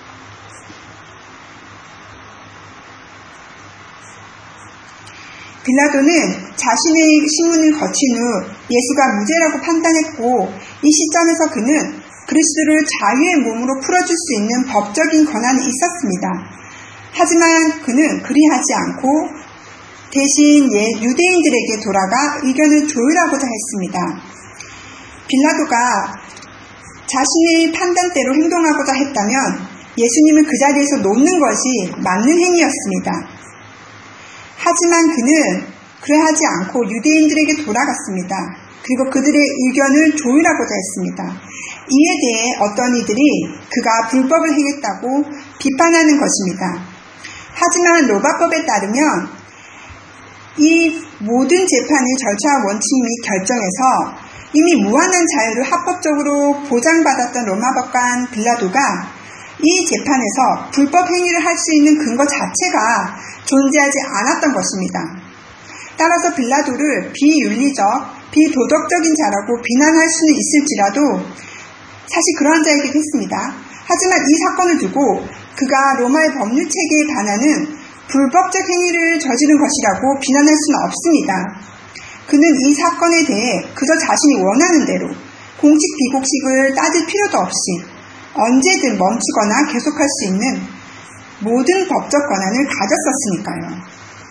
빌라도는 자신의 신문을 거친 후 예수가 무죄라고 판단했고 이 시점에서 그는 그리스도를 자유의 몸으로 풀어줄 수 있는 법적인 권한이 있었습니다. 하지만 그는 그리하지 않고 대신 유대인들에게 돌아가 의견을 조율하고자 했습니다. 빌라도가 자신의 판단대로 행동하고자 했다면 예수님을 그 자리에서 놓는 것이 맞는 행위였습니다. 하지만 그는 그러하지 않고 유대인들에게 돌아갔습니다. 그리고 그들의 의견을 조율하고자 했습니다. 이에 대해 어떤 이들이 그가 불법을 행했다고 비판하는 것입니다. 하지만 로마법에 따르면 이 모든 재판의 절차와 원칙 및 결정에서 이미 무한한 자유를 합법적으로 보장받았던 로마법관 빌라도가 이 재판에서 불법 행위를 할 수 있는 근거 자체가 존재하지 않았던 것입니다. 따라서 빌라도를 비윤리적, 비도덕적인 자라고 비난할 수는 있을지라도 사실 그러한 자이기도 했습니다. 하지만 이 사건을 두고 그가 로마의 법률 체계에 반하는 불법적 행위를 저지른 것이라고 비난할 수는 없습니다. 그는 이 사건에 대해 그저 자신이 원하는 대로 공식 비공식을 따질 필요도 없이 언제든 멈추거나 계속할 수 있는 모든 법적 권한을 가졌었으니까요.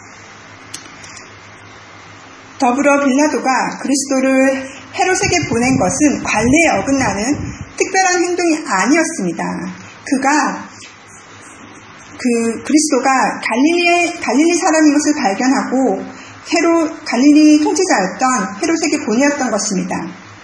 더불어 빌라도가 그리스도를 헤롯에게 보낸 것은 관례에 어긋나는 특별한 행동이 아니었습니다. 그가 그 그리스도가 갈릴리 갈릴리 사람인 것을 발견하고 헤롯 갈릴리 통치자였던 헤롯에게 보내었던 것입니다.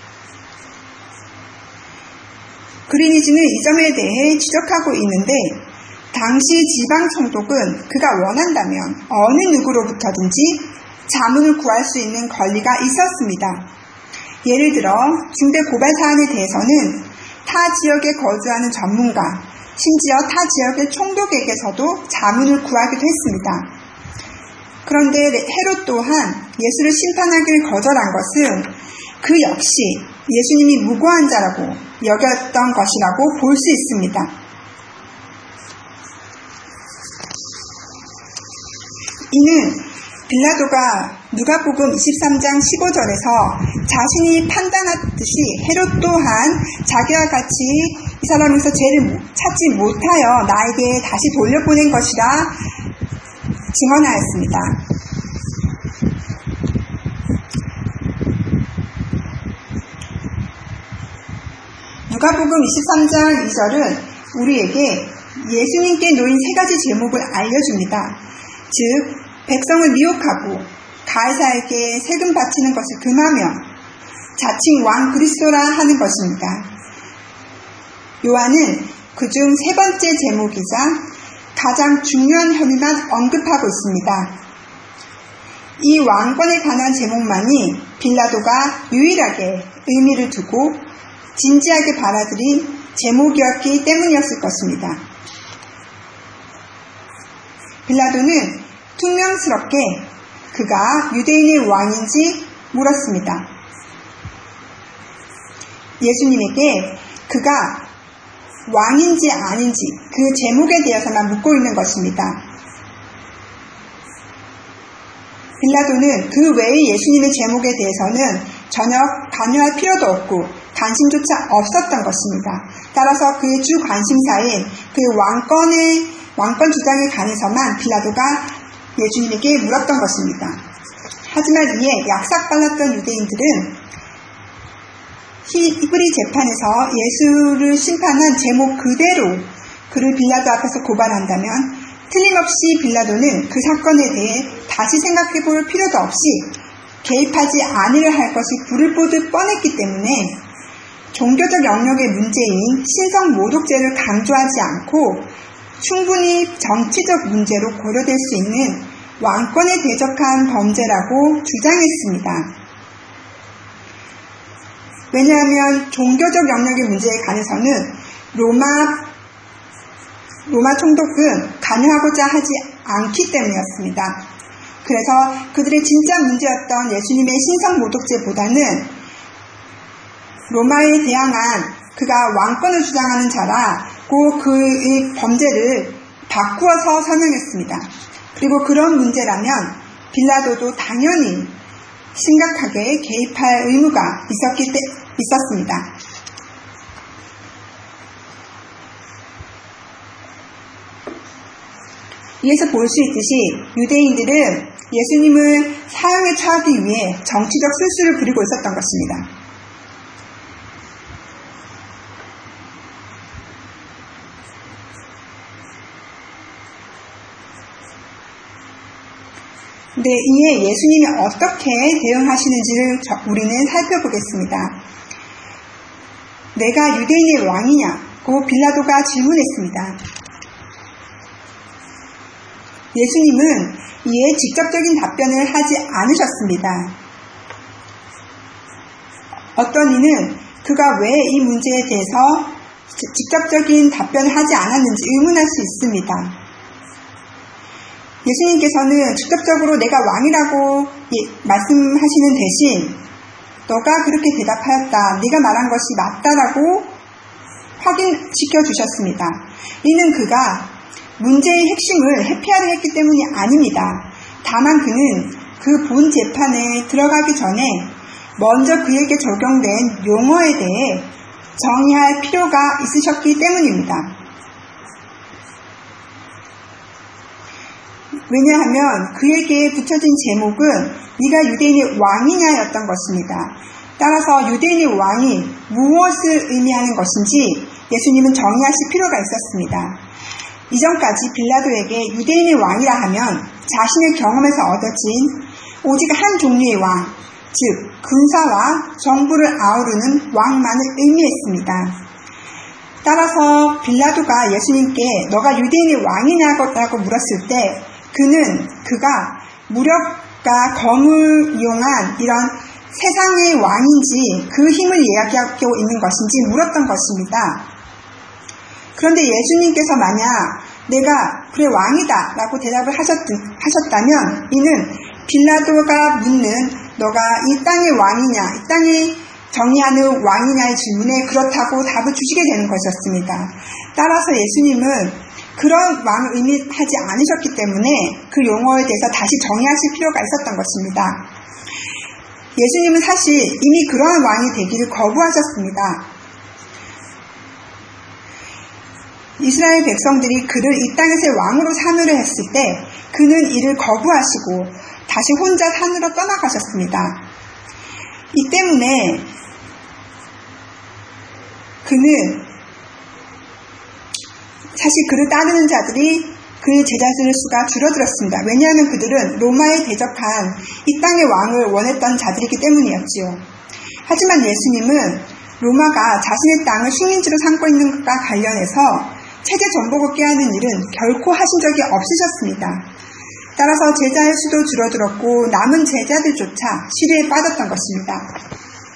그리니지는 이 점에 대해 지적하고 있는데 당시 지방 총독은 그가 원한다면 어느 누구로부터든지 자문을 구할 수 있는 권리가 있었습니다. 예를 들어 중대 고발 사안에 대해서는 타 지역에 거주하는 전문가, 심지어 타 지역의 총독에게서도 자문을 구하기도 했습니다. 그런데 헤롯 또한 예수를 심판하기를 거절한 것은 그 역시 예수님이 무고한 자라고 여겼던 것이라고 볼 수 있습니다. 이는 빌라도가 누가복음 이십삼 장 십오 절에서 자신이 판단하듯이 헤롯 또한 자기와 같이 이 사람에서 죄를 찾지 못하여 나에게 다시 돌려보낸 것이라 증언하였습니다. 누가복음 이십삼 장 이 절은 우리에게 예수님께 놓인 세 가지 제목을 알려줍니다. 즉 백성을 미혹하고 가이사에게 세금 바치는 것을 금하며 자칭 왕 그리스도라 하는 것입니다. 요한은 그중 세 번째 제목이자 가장 중요한 혐의만 언급하고 있습니다. 이 왕권에 관한 제목만이 빌라도가 유일하게 의미를 두고 진지하게 받아들인 제목이었기 때문이었을 것입니다. 빌라도는 퉁명스럽게 그가 유대인의 왕인지 물었습니다. 예수님에게 그가 왕인지 아닌지 그 제목에 대해서만 묻고 있는 것입니다. 빌라도는 그 외의 예수님의 제목에 대해서는 전혀 관여할 필요도 없고 관심조차 없었던 것입니다. 따라서 그의 주 관심사인 그의 왕권의, 왕권 주장에 관해서만 빌라도가 예수님에게 물었던 것입니다. 하지만 이에 약삭빨랐던 유대인들은 히브리 재판에서 예수를 심판한 제목 그대로 그를 빌라도 앞에서 고발한다면 틀림없이 빌라도는 그 사건에 대해 다시 생각해 볼 필요도 없이 개입하지 않으려 할 것이 불을 보듯 뻔했기 때문에 종교적 영역의 문제인 신성 모독죄를 강조하지 않고 충분히 정치적 문제로 고려될 수 있는 왕권에 대적한 범죄라고 주장했습니다. 왜냐하면 종교적 영역의 문제에 관해서는 로마, 로마 총독은 관여하고자 하지 않기 때문이었습니다. 그래서 그들의 진짜 문제였던 예수님의 신성 모독죄보다는 로마에 대항한 그가 왕권을 주장하는 자라고 그의 범죄를 바꾸어서 설명했습니다. 그리고 그런 문제라면 빌라도도 당연히 심각하게 개입할 의무가 있었기 때, 있었습니다. 이에서 볼 수 있듯이 유대인들은 예수님을 사형에 처하기 위해 정치적 술수를 부리고 있었던 것입니다. 네, 이에 예수님이 어떻게 대응하시는지를 우리는 살펴보겠습니다. 내가 유대인의 왕이냐고 빌라도가 질문했습니다. 예수님은 이에 직접적인 답변을 하지 않으셨습니다. 어떤 이는 그가 왜 이 문제에 대해서 직접적인 답변을 하지 않았는지 의문할 수 있습니다. 예수님께서는 직접적으로 내가 왕이라고 말씀하시는 대신 너가 그렇게 대답하였다, 네가 말한 것이 맞다라고 확인시켜 주셨습니다. 이는 그가 문제의 핵심을 회피하려 했기 때문이 아닙니다. 다만 그는 그 본 재판에 들어가기 전에 먼저 그에게 적용된 용어에 대해 정의할 필요가 있으셨기 때문입니다. 왜냐하면 그에게 붙여진 제목은 네가 유대인의 왕이냐였던 것입니다. 따라서 유대인의 왕이 무엇을 의미하는 것인지 예수님은 정의하실 필요가 있었습니다. 이전까지 빌라도에게 유대인의 왕이라 하면 자신의 경험에서 얻어진 오직 한 종류의 왕, 즉 군사와 정부를 아우르는 왕만을 의미했습니다. 따라서 빌라도가 예수님께 너가 유대인의 왕이냐고 물었을 때 그는 그가 무력과 검을 이용한 이런 세상의 왕인지 그 힘을 이야기하고 있는 것인지 물었던 것입니다. 그런데 예수님께서 만약 내가 그래 왕이다 라고 대답을 하셨, 하셨다면 이는 빌라도가 묻는 너가 이 땅의 왕이냐, 이 땅의 정의하는 왕이냐의 질문에 그렇다고 답을 주시게 되는 것이었습니다. 따라서 예수님은 그런 왕을 의미하지 않으셨기 때문에 그 용어에 대해서 다시 정의하실 필요가 있었던 것입니다. 예수님은 사실 이미 그러한 왕이 되기를 거부하셨습니다. 이스라엘 백성들이 그를 이 땅에서의 왕으로 삼으려 했을 때 그는 이를 거부하시고 다시 혼자 산으로 떠나가셨습니다. 이 때문에 그는 사실 그를 따르는 자들이 그의 제자들 수가 줄어들었습니다. 왜냐하면 그들은 로마에 대적한 이 땅의 왕을 원했던 자들이기 때문이었지요. 하지만 예수님은 로마가 자신의 땅을 식민지로 삼고 있는 것과 관련해서 체제 정복을 꾀하는 일은 결코 하신 적이 없으셨습니다. 따라서 제자의 수도 줄어들었고 남은 제자들조차 시리에 빠졌던 것입니다.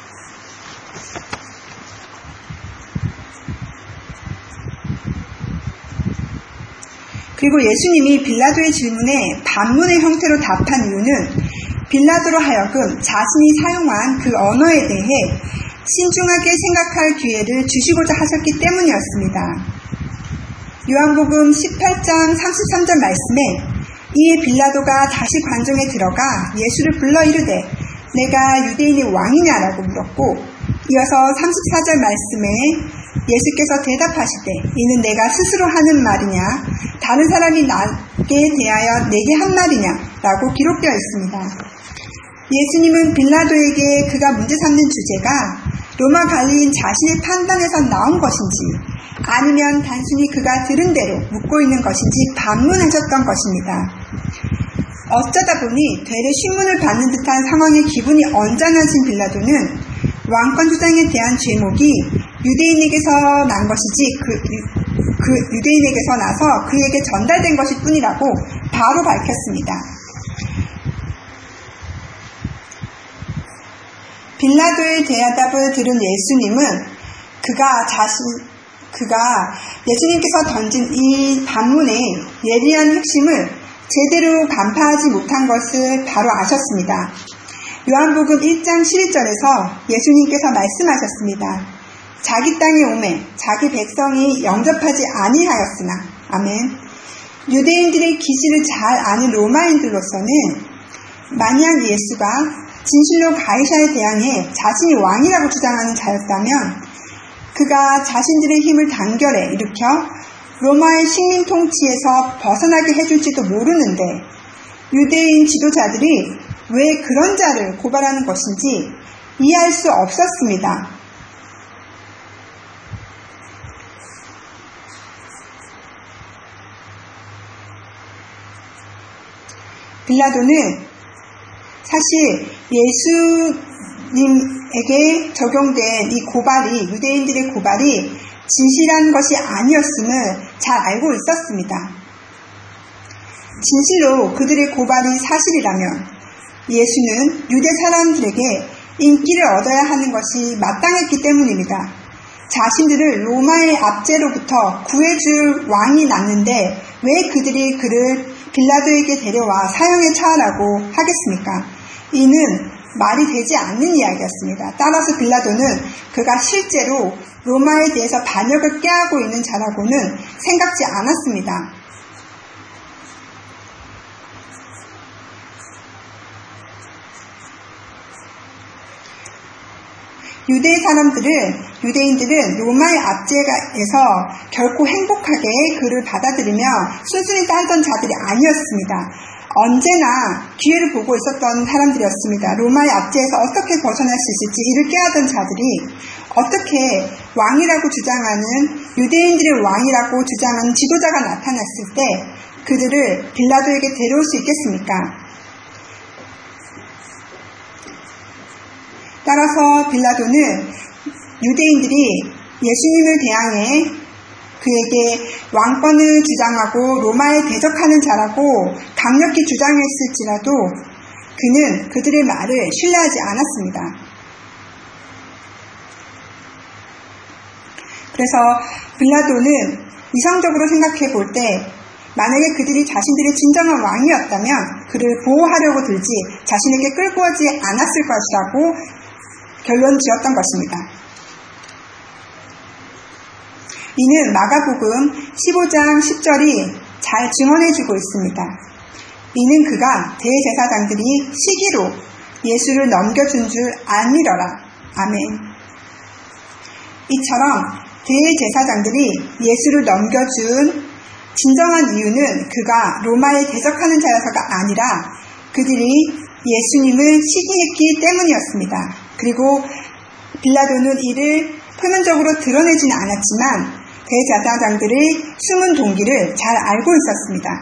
그리고 예수님이 빌라도의 질문에 반문의 형태로 답한 이유는 빌라도로 하여금 자신이 사용한 그 언어에 대해 신중하게 생각할 기회를 주시고자 하셨기 때문이었습니다. 요한복음 십팔 장 삼십삼 절 말씀에 이에 빌라도가 다시 관중에 들어가 예수를 불러 이르되 내가 유대인의 왕이냐라고 물었고, 이어서 삼십사 절 말씀에 예수께서 대답하시되 이는 내가 스스로 하는 말이냐 다른 사람이 나에 대하여 내게 한 말이냐 라고 기록되어 있습니다. 예수님은 빌라도에게 그가 문제 삼는 주제가 로마 관리인 자신의 판단에서 나온 것인지 아니면 단순히 그가 들은 대로 묻고 있는 것인지 반문하셨던 것입니다. 어쩌다 보니 되레 신문을 받는 듯한 상황에 기분이 언짢아진 빌라도는 왕권 주장에 대한 죄목이 유대인에게서 난 것이지 그, 그 유대인에게서 나서 그에게 전달된 것일 뿐이라고 바로 밝혔습니다. 빌라도의 대답을 들은 예수님은 그가 자신 그가 예수님께서 던진 이 반문의 예리한 핵심을 제대로 간파하지 못한 것을 바로 아셨습니다. 요한복음 일 장 십일 절에서 예수님께서 말씀하셨습니다. 자기 땅에 오매 자기 백성이 영접하지 아니하였으나 아멘. 유대인들의 기질을 잘 아는 로마인들로서는 만약 예수가 진실로 가이사에 대항해 자신이 왕이라고 주장하는 자였다면 그가 자신들의 힘을 단결해 일으켜 로마의 식민 통치에서 벗어나게 해줄지도 모르는데 유대인 지도자들이 왜 그런 자를 고발하는 것인지 이해할 수 없었습니다. 빌라도는 사실 예수님에게 적용된 이 고발이, 유대인들의 고발이 진실한 것이 아니었음을 잘 알고 있었습니다. 진실로 그들의 고발이 사실이라면 예수는 유대 사람들에게 인기를 얻어야 하는 것이 마땅했기 때문입니다. 자신들을 로마의 압제로부터 구해줄 왕이 났는데 왜 그들이 그를 빌라도에게 데려와 사형에 처하라고 하겠습니까? 이는 말이 되지 않는 이야기였습니다. 따라서 빌라도는 그가 실제로 로마에 대해서 반역을 꾀하고 있는 자라고는 생각지 않았습니다. 유대 사람들은, 유대인들은 로마의 압제에서 결코 행복하게 그를 받아들이며 순순히 따르던 자들이 아니었습니다. 언제나 기회를 보고 있었던 사람들이었습니다. 로마의 압제에서 어떻게 벗어날 수 있을지 이를 꾀하던 자들이 어떻게 왕이라고 주장하는, 유대인들의 왕이라고 주장하는 지도자가 나타났을 때 그들을 빌라도에게 데려올 수 있겠습니까? 따라서 빌라도는 유대인들이 예수님을 대항해 그에게 왕권을 주장하고 로마에 대적하는 자라고 강력히 주장했을지라도 그는 그들의 말을 신뢰하지 않았습니다. 그래서 빌라도는 이성적으로 생각해 볼 때 만약에 그들이 자신들의 진정한 왕이었다면 그를 보호하려고 들지 자신에게 끌고 오지 않았을 것이라고 결론 지었던 것입니다. 이는 마가복음 십오 장 십 절이 잘 증언해주고 있습니다. 이는 그가 대제사장들이 시기로 예수를 넘겨준 줄 아니러라. 아멘. 이처럼 대제사장들이 예수를 넘겨준 진정한 이유는 그가 로마에 대적하는 자여서가 아니라 그들이 예수님을 시기했기 때문이었습니다. 그리고 빌라도는 이를 표면적으로 드러내지는 않았지만 대제사장들의 숨은 동기를 잘 알고 있었습니다.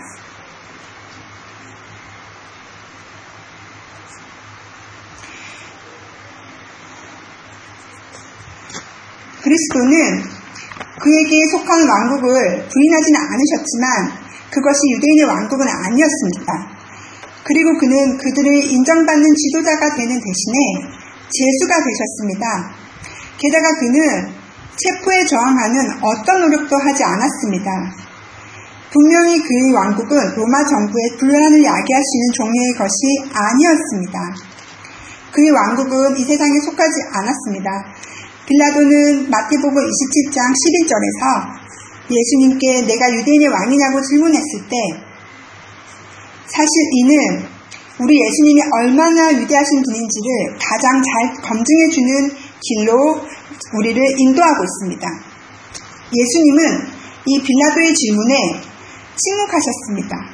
그리스도는 그에게 속한 왕국을 부인하지는 않으셨지만 그것이 유대인의 왕국은 아니었습니다. 그리고 그는 그들을 인정받는 지도자가 되는 대신에 제수가 되셨습니다. 게다가 그는 체포에 저항하는 어떤 노력도 하지 않았습니다. 분명히 그의 왕국은 로마 정부의 분란을 야기할 수 있는 종류의 것이 아니었습니다. 그의 왕국은 이 세상에 속하지 않았습니다. 빌라도는 마태복음 이십칠 장 십일 절에서 예수님께 내가 유대인의 왕이냐고 질문했을 때 사실 이는 우리 예수님이 얼마나 위대하신 분인지를 가장 잘 검증해주는 길로 우리를 인도하고 있습니다. 예수님은 이 빌라도의 질문에 침묵하셨습니다.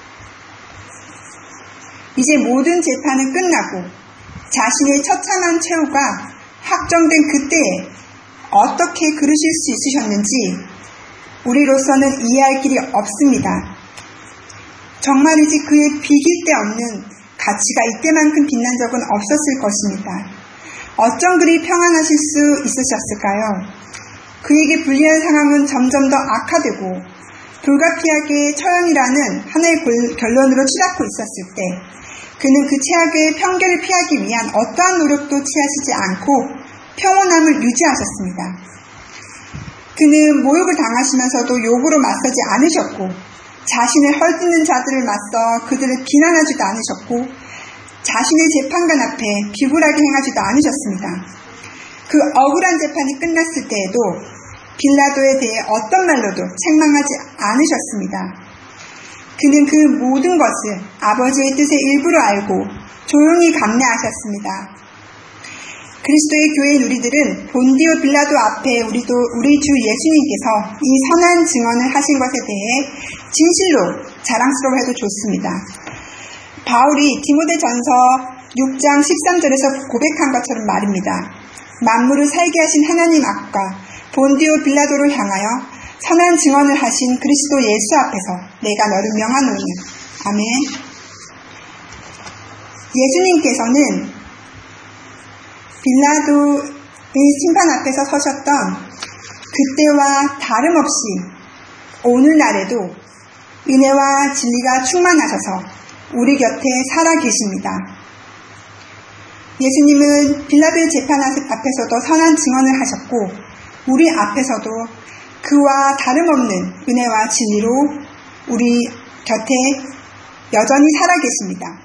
이제 모든 재판은 끝나고 자신의 처참한 최후가 확정된 그때에 어떻게 그러실 수 있으셨는지 우리로서는 이해할 길이 없습니다. 정말이지 그의 비길 데 없는 가치가 이때만큼 빛난 적은 없었을 것입니다. 어쩜 그리 평안하실 수 있으셨을까요? 그에게 불리한 상황은 점점 더 악화되고 불가피하게 처형이라는 하나의 결론으로 치닫고 있었을 때 그는 그 최악의 편견을 피하기 위한 어떠한 노력도 취하시지 않고 평온함을 유지하셨습니다. 그는 모욕을 당하시면서도 욕으로 맞서지 않으셨고 자신을 헐뜯는 자들을 맞서 그들을 비난하지도 않으셨고 자신의 재판관 앞에 비굴하게 행하지도 않으셨습니다. 그 억울한 재판이 끝났을 때에도 빌라도에 대해 어떤 말로도 책망하지 않으셨습니다. 그는 그 모든 것을 아버지의 뜻의 일부로 알고 조용히 감내하셨습니다. 그리스도의 교회인 우리들은 본디오 빌라도 앞에 우리도 우리 주 예수님께서 이 선한 증언을 하신 것에 대해 진실로 자랑스러워해도 좋습니다. 바울이 디모데전서 육 장 십삼 절에서 고백한 것처럼 말입니다. 만물을 살게 하신 하나님 앞과 본디오 빌라도를 향하여 선한 증언을 하신 그리스도 예수 앞에서 내가 너를 명하노니. 아멘. 예수님께서는 빌라도의 심판 앞에서 서셨던 그때와 다름없이 오늘날에도 은혜와 진리가 충만하셔서 우리 곁에 살아계십니다. 예수님은 빌라도의 재판 앞에서도 선한 증언을 하셨고 우리 앞에서도 그와 다름없는 은혜와 진리로 우리 곁에 여전히 살아계십니다.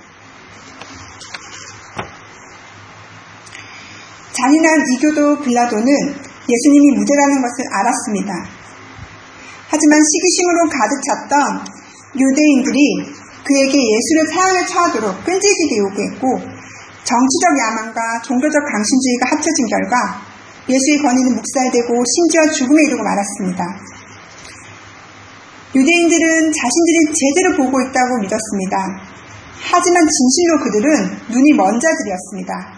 잔인한 이교도 빌라도는 예수님이 무죄라는 것을 알았습니다. 하지만 시기심으로 가득 찼던 유대인들이 그에게 예수를 사형에 처하도록 끈질기게 요구했고 정치적 야망과 종교적 강신주의가 합쳐진 결과 예수의 권위는 묵살되고 심지어 죽음에 이르고 말았습니다. 유대인들은 자신들이 제대로 보고 있다고 믿었습니다. 하지만 진실로 그들은 눈이 먼 자들이었습니다.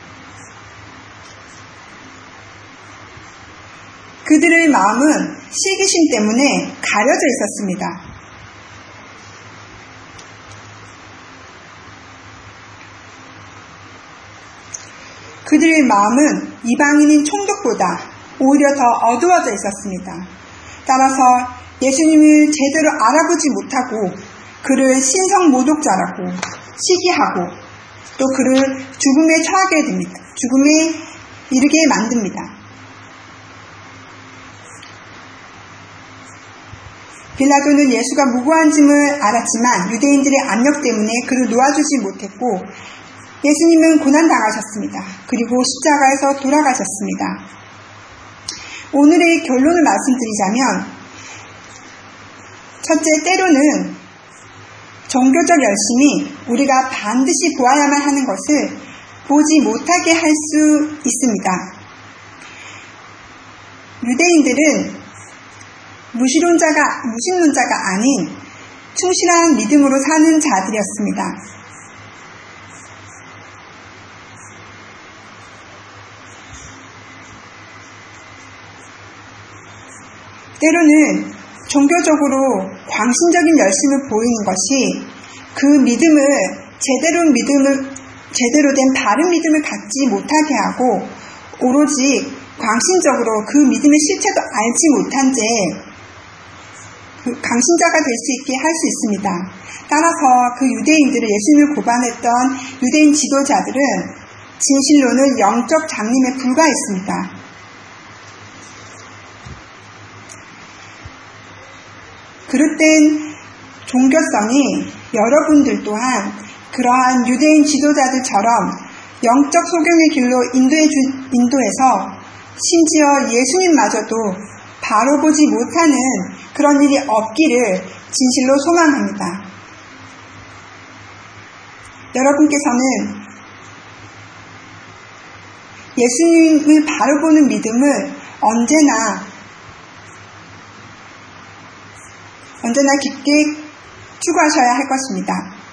그들의 마음은 시기심 때문에 가려져 있었습니다. 그들의 마음은 이방인인 총독보다 오히려 더 어두워져 있었습니다. 따라서 예수님을 제대로 알아보지 못하고 그를 신성 모독자라고 시기하고 또 그를 죽음에 처하게 됩니다. 죽음에 이르게 만듭니다. 빌라도는 예수가 무고한짐을 알았지만 유대인들의 압력 때문에 그를 놓아주지 못했고 예수님은 고난당하셨습니다. 그리고 십자가에서 돌아가셨습니다. 오늘의 결론을 말씀드리자면 첫째, 때로는 종교적 열심이 우리가 반드시 보아야만 하는 것을 보지 못하게 할 수 있습니다. 유대인들은 무신론자가, 무신론자가 아닌 충실한 믿음으로 사는 자들이었습니다. 때로는 종교적으로 광신적인 열심을 보이는 것이 그 믿음을 제대로 믿음을 제대로 된 바른 믿음을 갖지 못하게 하고 오로지 광신적으로 그 믿음의 실체도 알지 못한 채 그 강신자가 될 수 있게 할 수 있습니다. 따라서 그 유대인들을 예수님을 고발했던 유대인 지도자들은 진실로는 영적 장님에 불과했습니다. 그릇된 종교성이 여러분들 또한 그러한 유대인 지도자들처럼 영적 소경의 길로 인도해 주, 인도해서 심지어 예수님마저도 바로 보지 못하는 그런 일이 없기를 진실로 소망합니다. 여러분께서는 예수님을 바로 보는 믿음을 언제나 언제나 깊게 추구하셔야 할 것입니다.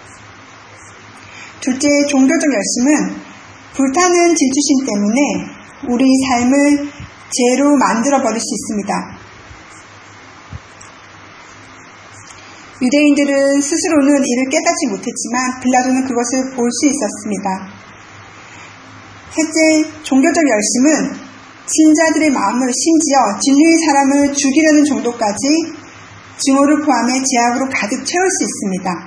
둘째, 종교적 열심은 불타는 질투심 때문에 우리 삶을 죄로 만들어버릴 수 있습니다. 유대인들은 스스로는 이를 깨닫지 못했지만 빌라도는 그것을 볼 수 있었습니다. 셋째, 종교적 열심은 신자들의 마음을 심지어 진리의 사람을 죽이려는 정도까지 증오를 포함해 죄악으로 가득 채울 수 있습니다.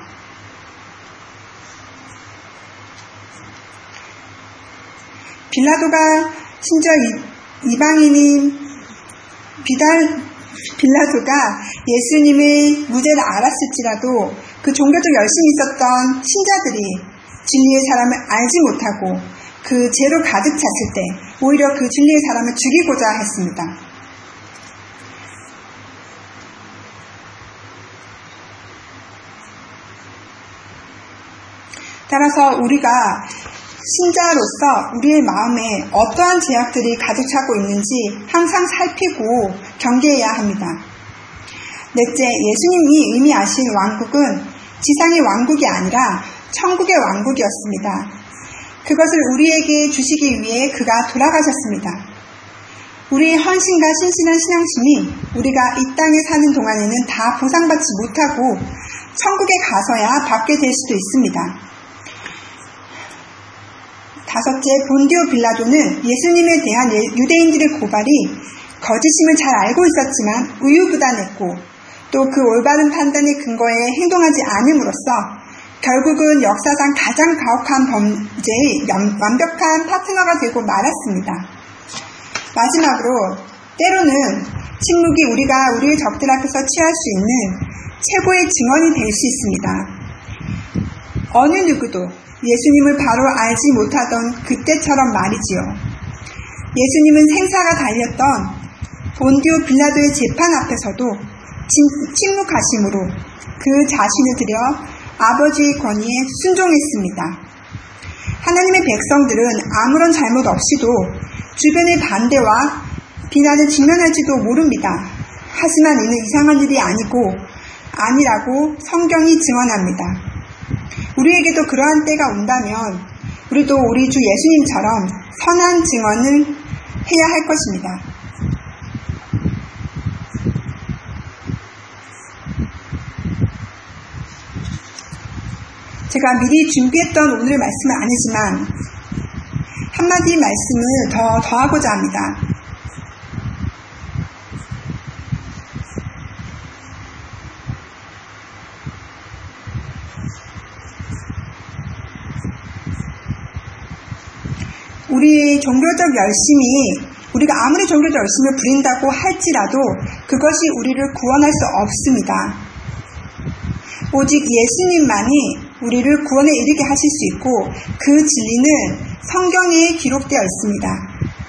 빌라도가 심지어 이방인인 비달, 빌라도가 예수님의 무죄를 알았을지라도 그 종교적 열심이 있었던 신자들이 진리의 사람을 알지 못하고 그 죄로 가득 찼을 때 오히려 그 진리의 사람을 죽이고자 했습니다. 따라서 우리가 신자로서 우리의 마음에 어떠한 죄악들이 가득 차고 있는지 항상 살피고 경계해야 합니다. 넷째, 예수님이 의미하신 왕국은 지상의 왕국이 아니라 천국의 왕국이었습니다. 그것을 우리에게 주시기 위해 그가 돌아가셨습니다. 우리의 헌신과 신실한 신앙심이 우리가 이 땅에 사는 동안에는 다 보상받지 못하고 천국에 가서야 받게 될 수도 있습니다. 다섯째, 본디오 빌라도는 예수님에 대한 유대인들의 고발이 거짓임을 잘 알고 있었지만 우유부단했고 또 그 올바른 판단의 근거에 행동하지 않음으로써 결국은 역사상 가장 가혹한 범죄의 완벽한 파트너가 되고 말았습니다. 마지막으로 때로는 침묵이 우리가 우리의 적들 앞에서 취할 수 있는 최고의 증언이 될 수 있습니다. 어느 누구도 예수님을 바로 알지 못하던 그때처럼 말이지요. 예수님은 생사가 달렸던 본디오 빌라도의 재판 앞에서도 침묵하심으로 그 자신을 들여 아버지의 권위에 순종했습니다. 하나님의 백성들은 아무런 잘못 없이도 주변의 반대와 비난을 직면할지도 모릅니다. 하지만 이는 이상한 일이 아니고 아니라고 성경이 증언합니다. 우리에게도 그러한 때가 온다면 우리도 우리 주 예수님처럼 선한 증언을 해야 할 것입니다. 제가 미리 준비했던 오늘의 말씀은 아니지만 한마디 말씀을 더 더하고자 합니다. 우리의 종교적 열심이 우리가 아무리 종교적 열심을 부린다고 할지라도 그것이 우리를 구원할 수 없습니다. 오직 예수님만이 우리를 구원에 이르게 하실 수 있고 그 진리는 성경에 기록되어 있습니다.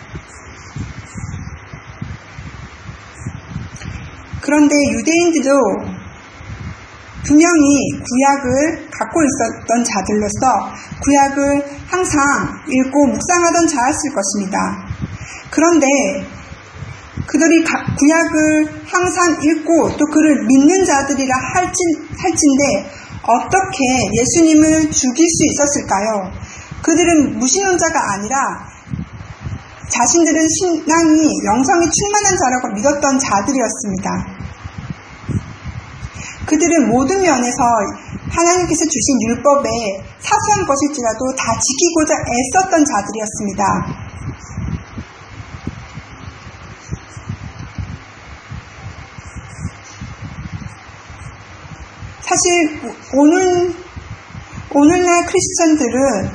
그런데 유대인들도 분명히 구약을 갖고 있었던 자들로서 구약을 항상 읽고 묵상하던 자였을 것입니다. 그런데 그들이 구약을 항상 읽고 또 그를 믿는 자들이라 할지, 할진데 어떻게 예수님을 죽일 수 있었을까요? 그들은 무신론자가 아니라 자신들은 신앙이 영성이 충만한 자라고 믿었던 자들이었습니다. 그들은 모든 면에서 하나님께서 주신 율법에 사소한 것일지라도 다 지키고자 애썼던 자들이었습니다. 사실 오늘 오늘날 크리스천들은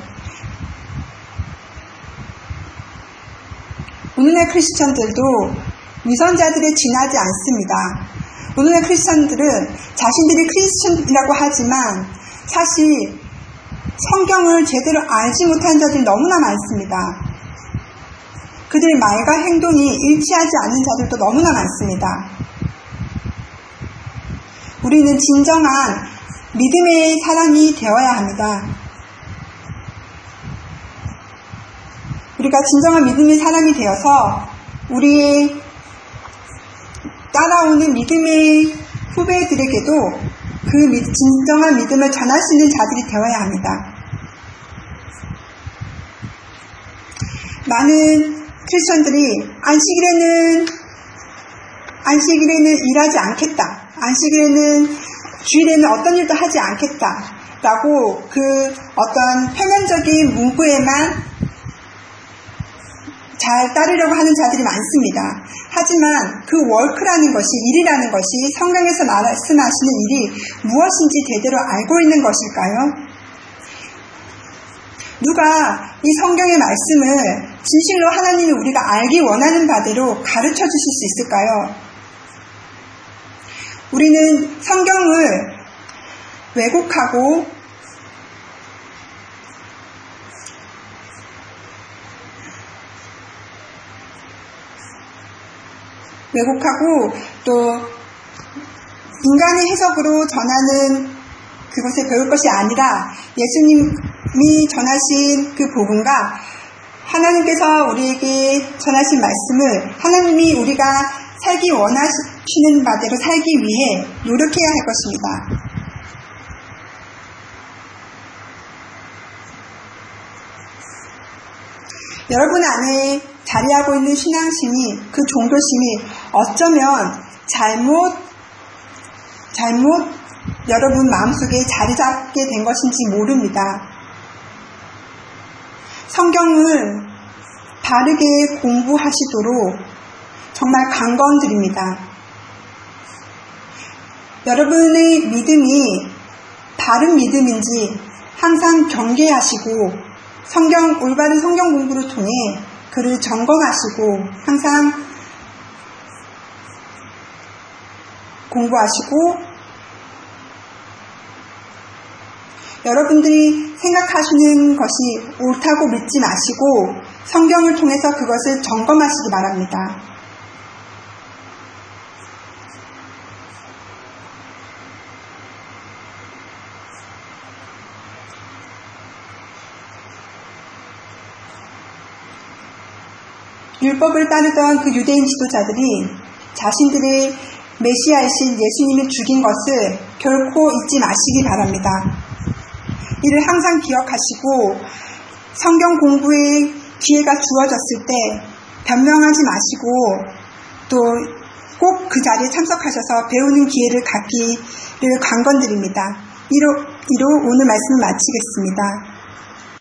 오늘날 크리스천들도 위선자들에 지나지 않습니다. 오늘날 크리스천들은 자신들이 크리스천이라고 하지만 사실 성경을 제대로 알지 못하는 자들이 너무나 많습니다. 그들의 말과 행동이 일치하지 않는 자들도 너무나 많습니다. 우리는 진정한 믿음의 사람이 되어야 합니다. 우리가 진정한 믿음의 사람이 되어서 우리의 따라오는 믿음의 후배들에게도 그 진정한 믿음을 전할 수 있는 자들이 되어야 합니다. 많은 크리스천들이 안식일에는 안식일에는 일하지 않겠다. 안식일에는 주일에는 어떤 일도 하지 않겠다. 라고 그 어떤 표면적인 문구에만 잘 따르려고 하는 자들이 많습니다. 하지만 그 워크라는 것이, 일이라는 것이 성경에서 말씀하시는 일이 무엇인지 제대로 알고 있는 것일까요? 누가 이 성경의 말씀을 진실로 하나님이 우리가 알기 원하는 바대로 가르쳐 주실 수 있을까요? 우리는 성경을 왜곡하고 왜곡하고 또 인간의 해석으로 전하는 그것을 배울 것이 아니라 예수님이 전하신 그 복음과 하나님께서 우리에게 전하신 말씀을 하나님이 우리가 살기 원하시는 바대로 살기 위해 노력해야 할 것입니다. 여러분 안에 자리하고 있는 신앙심이, 그 종교심이 어쩌면 잘못, 잘못 여러분 마음속에 자리 잡게 된 것인지 모릅니다. 성경을 바르게 공부하시도록 정말 강권드립니다. 여러분의 믿음이 바른 믿음인지 항상 경계하시고 성경, 올바른 성경 공부를 통해 그를 점검하시고 항상 공부하시고 여러분들이 생각하시는 것이 옳다고 믿지 마시고 성경을 통해서 그것을 점검하시기 바랍니다. 율법을 따르던 그 유대인 지도자들이 자신들의 메시아이신 예수님을 죽인 것을 결코 잊지 마시기 바랍니다. 이를 항상 기억하시고 성경 공부의 기회가 주어졌을 때 변명하지 마시고 또 꼭 그 자리에 참석하셔서 배우는 기회를 갖기를 간건드립니다. 이로, 이로 오늘 말씀을 마치겠습니다.